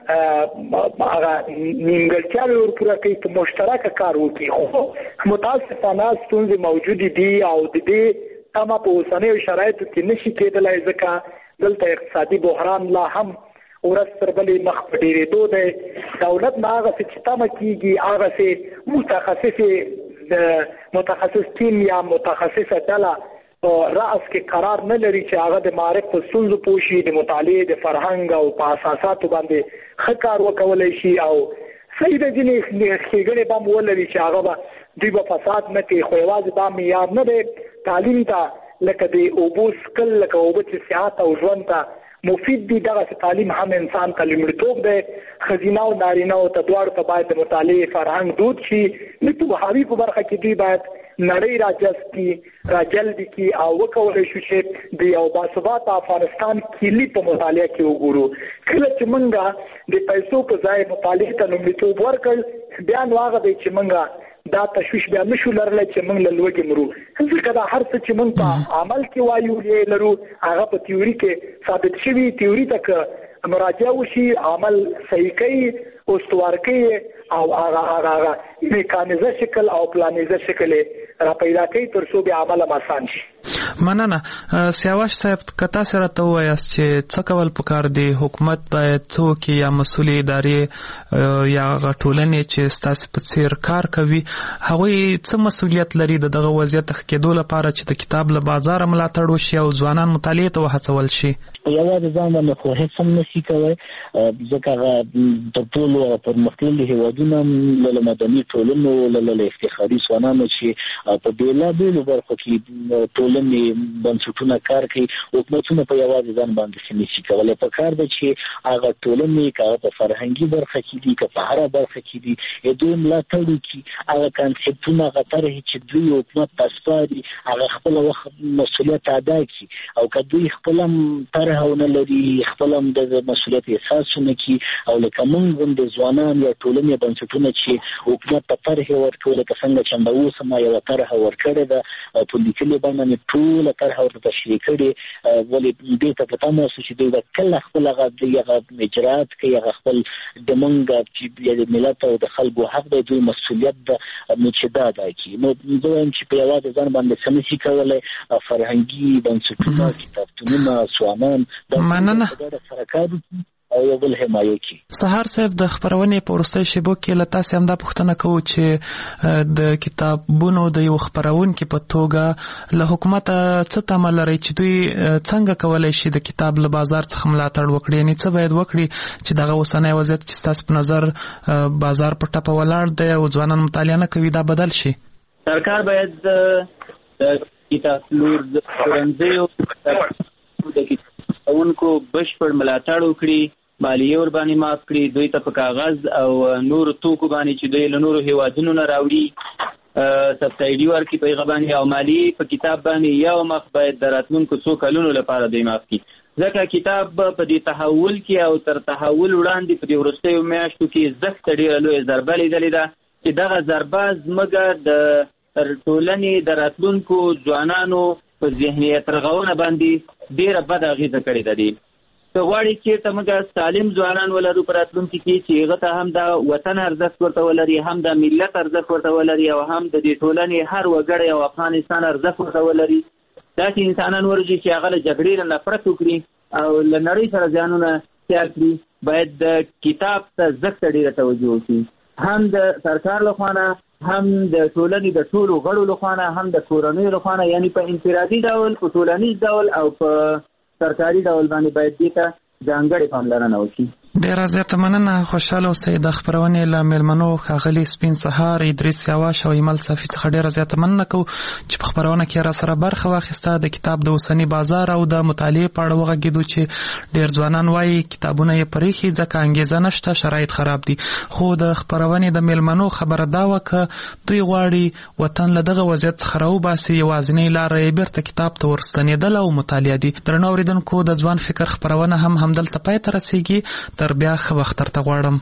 هغه نیمګړتیاوې ورپوره کوي په مشترکه کار وکړي. خو متاسفانه ستونزې موجودې دي او د دې تمه په اوسنیو شرایطو کې نشي کېدلی ځکه دلته اقتصادي بحران لا هم ورځ تر بلې مخ په ډېرېدو دی. دولت نه هغسې چې تمه کېږي هغسې متخصص ټیم یا متخصصه ډله په رأس کې قرار نه لري چې هغه د معرف په ستونزو پوه شي، د مطالعې د فرهنګ او په اساساتو باندې ښه کار وکولی شي او صحیح د ځینې ښېګڼې به هم ولري چې هغه به دوی به فساد نه کوي. خو یوازې دا معیار نه دی تعلیم ته لکه د اوبو څښل، لکه اوبه چې صحت او ژوند ته مفید دي، دغسې تعلیم هم انسان ته لومړیتوب دی. ښځینه او نارینه ته دواړو ته باید د مطالعې فرهنګ دود شي. د پوهاوي په برخه کې دوی باید نړۍ راجلب کړي او وکولی شو چې د یو باثباته افغانستان کلي په مطالعه کې وګورو. کله چې موږ د پیسو په ځای مطالعې ته لومړیتوب ورکړ بیا نو هغه دی چې موږ دا تشویش بیا نشو لرلای چې موږ له لوږې مرو ځکه دا هر څه چې موږ په عمل کې وایو لرو هغه په تیوري کې ثابت شوي تیوري ته که مراجعه وشي عمل صحیح کوي استوار کوي او هغه میکانیزه شکل او پلانیزه شکل را پیدا کوي تر څو به عمل آسان شي. مننه. سیاوش صاحب کتا سره ته وایاست چې څه کول پکار دی حکومت باید څوک یا مسؤل ادارې یا ټولنې چې ستاسو په څیر کار کوي هغوی څه مسؤلیت لري دغه وضعیت کېدو لپاره چې د کتاب له بازار ملاتړ وشي او ځوانان مطالعې ته وهڅول شي؟ یوازې ځان باندې خو هیڅ هم نشي کولی ځکه هغه د ټولو پرمختللي هېوادونو له مدني ټولنو له افتخاري ځوانانو چې په بېلابېلو برخو کې ټولنې بنسټونه کار کوي حکومتونه په یوازې ځان باندې نشي کولی. په کار ده چې هغه ټولنې که هغه په فرهنګي برخه کې دي که په هره برخه کې دي دوی ملاتړ وکړي هغه کانسپټونه هغه طرحې چې دوی حکومت ته سپاري هغه خپل وخت مسؤلیت ادا کړي او که دوی خپل هم طرحونه لري خپل هم د مسؤلیت احساس ونه کړي او لکه موږ غوندې ځوانان یا ټولنې بنسټونه چې حکومت ته طرحې ورکوي لکه څنګه چې همدا اوس ما یوه طرحه ورکړې ده په لیکلې بڼه مې ټوله طرحه ورته تشریح کړې ولې دې ته په تمه اوسو چې دوی به کله خپل هغه اجرات کوي هغه خپل د موږ چې د ملت او د خلکو حق دی دوی مسؤلیت ده نو چې دا ادا کړي. نو زه وایم چې په یوازې ځان باندې څه نشي کولی فرهنګي بنسټونه کتابتونونه ځوانان مننه او یو بل حمایه کی. سهار صاحب د خبرونې په وروستۍ شیبو کې له تاسو هم دا پوښتنه کوو چې د کتابونو د یو خبرونکي په توګه له حکومت څه تمه لري چې دوی څنګه کولای شي د کتاب له بازار څخه ملاتړ وکړي یعنې څه باید وکړي چې دغه اوسنی وضعیت چې ستاسو په نظر بازار په ټپه ولاړ دی او ځوانان مطالعه نه کوي دا بدل شي؟ سرکار باید د کتابلور د پلورنځیو د کتابونکو بشپړ ملاتړ وکړي مالیه ور باندې معاف کړي دوی ته په کاغذ او نور توکو باندې چې دوی له نورو هیوادونو نه راوړي سبسایډي ورکړي په هغه باندې او مالیه په کتاب باندې یو مخ باید د راتلونکو څو کلونو لپاره دوی معاف کړي ځکه کتاب په دې تحول کې او تر تحول وړاندې په دې وروستیو میاشتو کې زښت ډېره لویه ضربه لیدلې ده چې دغه ضربه زموږ د ټولنې د راتلونکو ځوانانو په ذهنیت رغونه باندې ډېره بده اغېزه کړې ده. ته غواړې چېرته موږ سالم ځوانان ولرو په راتلونکي کې چې هغه ته هم د وطن ارزښت ورته ولري هم د ملت ارزښت ورته ولري او هم د دې ټولنې هر وګړی او افغانستان ارزښت ورته ولري. داسې انسانان ورځي چې هغه له جګړې نه نفرت وکړي او له نړۍ سره ځانونه تیار کړي. باید د کتاب ته زښت ډېره توجه وکړي هم د سرکار لخوا نه هم د ټولنې د ټولو غړو لخوا نه هم د کورنیو لخوا نه یعنې په انفرادي ډول په ټولنیز ډول او په سرکاري ډول باندې باید دې ته ځانګړې پاملرنه وشي. ډېره زیاته مننه. خوشحاله اوسئ. د خپرونې له مېلمنو ښاغلي سپین سهار ادریس سیاوش او ایمل صافي څخه ډېره زیاته مننه کوو چې په خپرونه کې را سره برخه واخیسته. د کتاب د اوسني بازار او د مطالعې په اړه وغږېدو چې ډېر ځوانان وایي کتابونه یې پرېښي ځکه انګېزه نشته شرایط خراب دي. خو د خپرونې د مېلمنو خبره دا وه که دوی غواړي وطن له دغه وضعیت څخه راوباسي یوازینۍ لاره یې بېرته کتاب ته ورستنېدل او مطالعه دي. درنو اورېدونکو د ځوان فکر خپرونه هم همدلته پای ته رسېږي. تر بیا ښه وخت درته غواړم.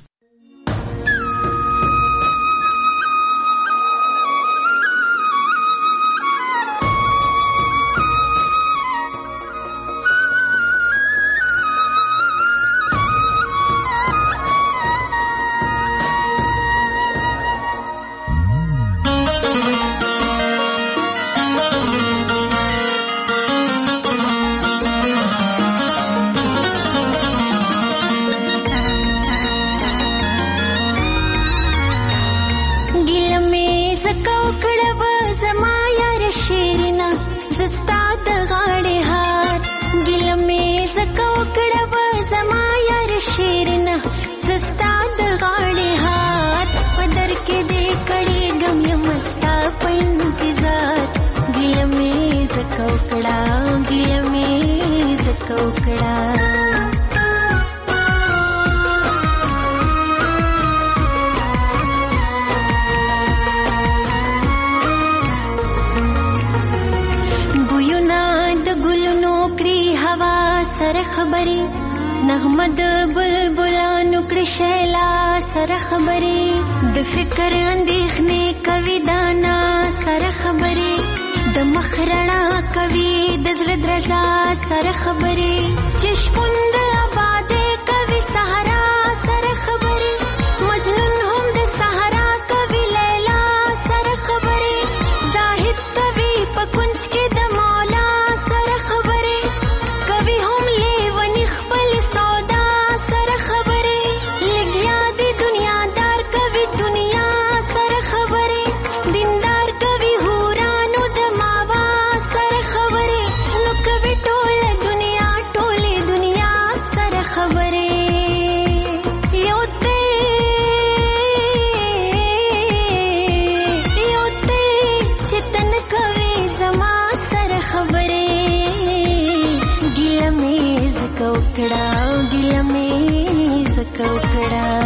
نغمه د بلبلانو کړي شیلا سره خبرې د فکر اندېښنې کوي دانا سره خبرې د مخ رڼا کوي د زړه درزا سره خبرې چې شپون د آبادې کوي صحرا سره خبرې مجنون هم د صحرا کوي لیلا سره خبرې زاهد کوي په کنج کې د مولا سره خبرې کوي هم لیونی خپل سودا سره خبرې لګیا دی دنیادار کوي دنیا سره خبرې دیندار کوي هورانو د ماوا سره خبرې نو کوي ټوله دنیا سره خبرې یو ته چتن کوي زما سره خبرې ګیله مې زکو کړه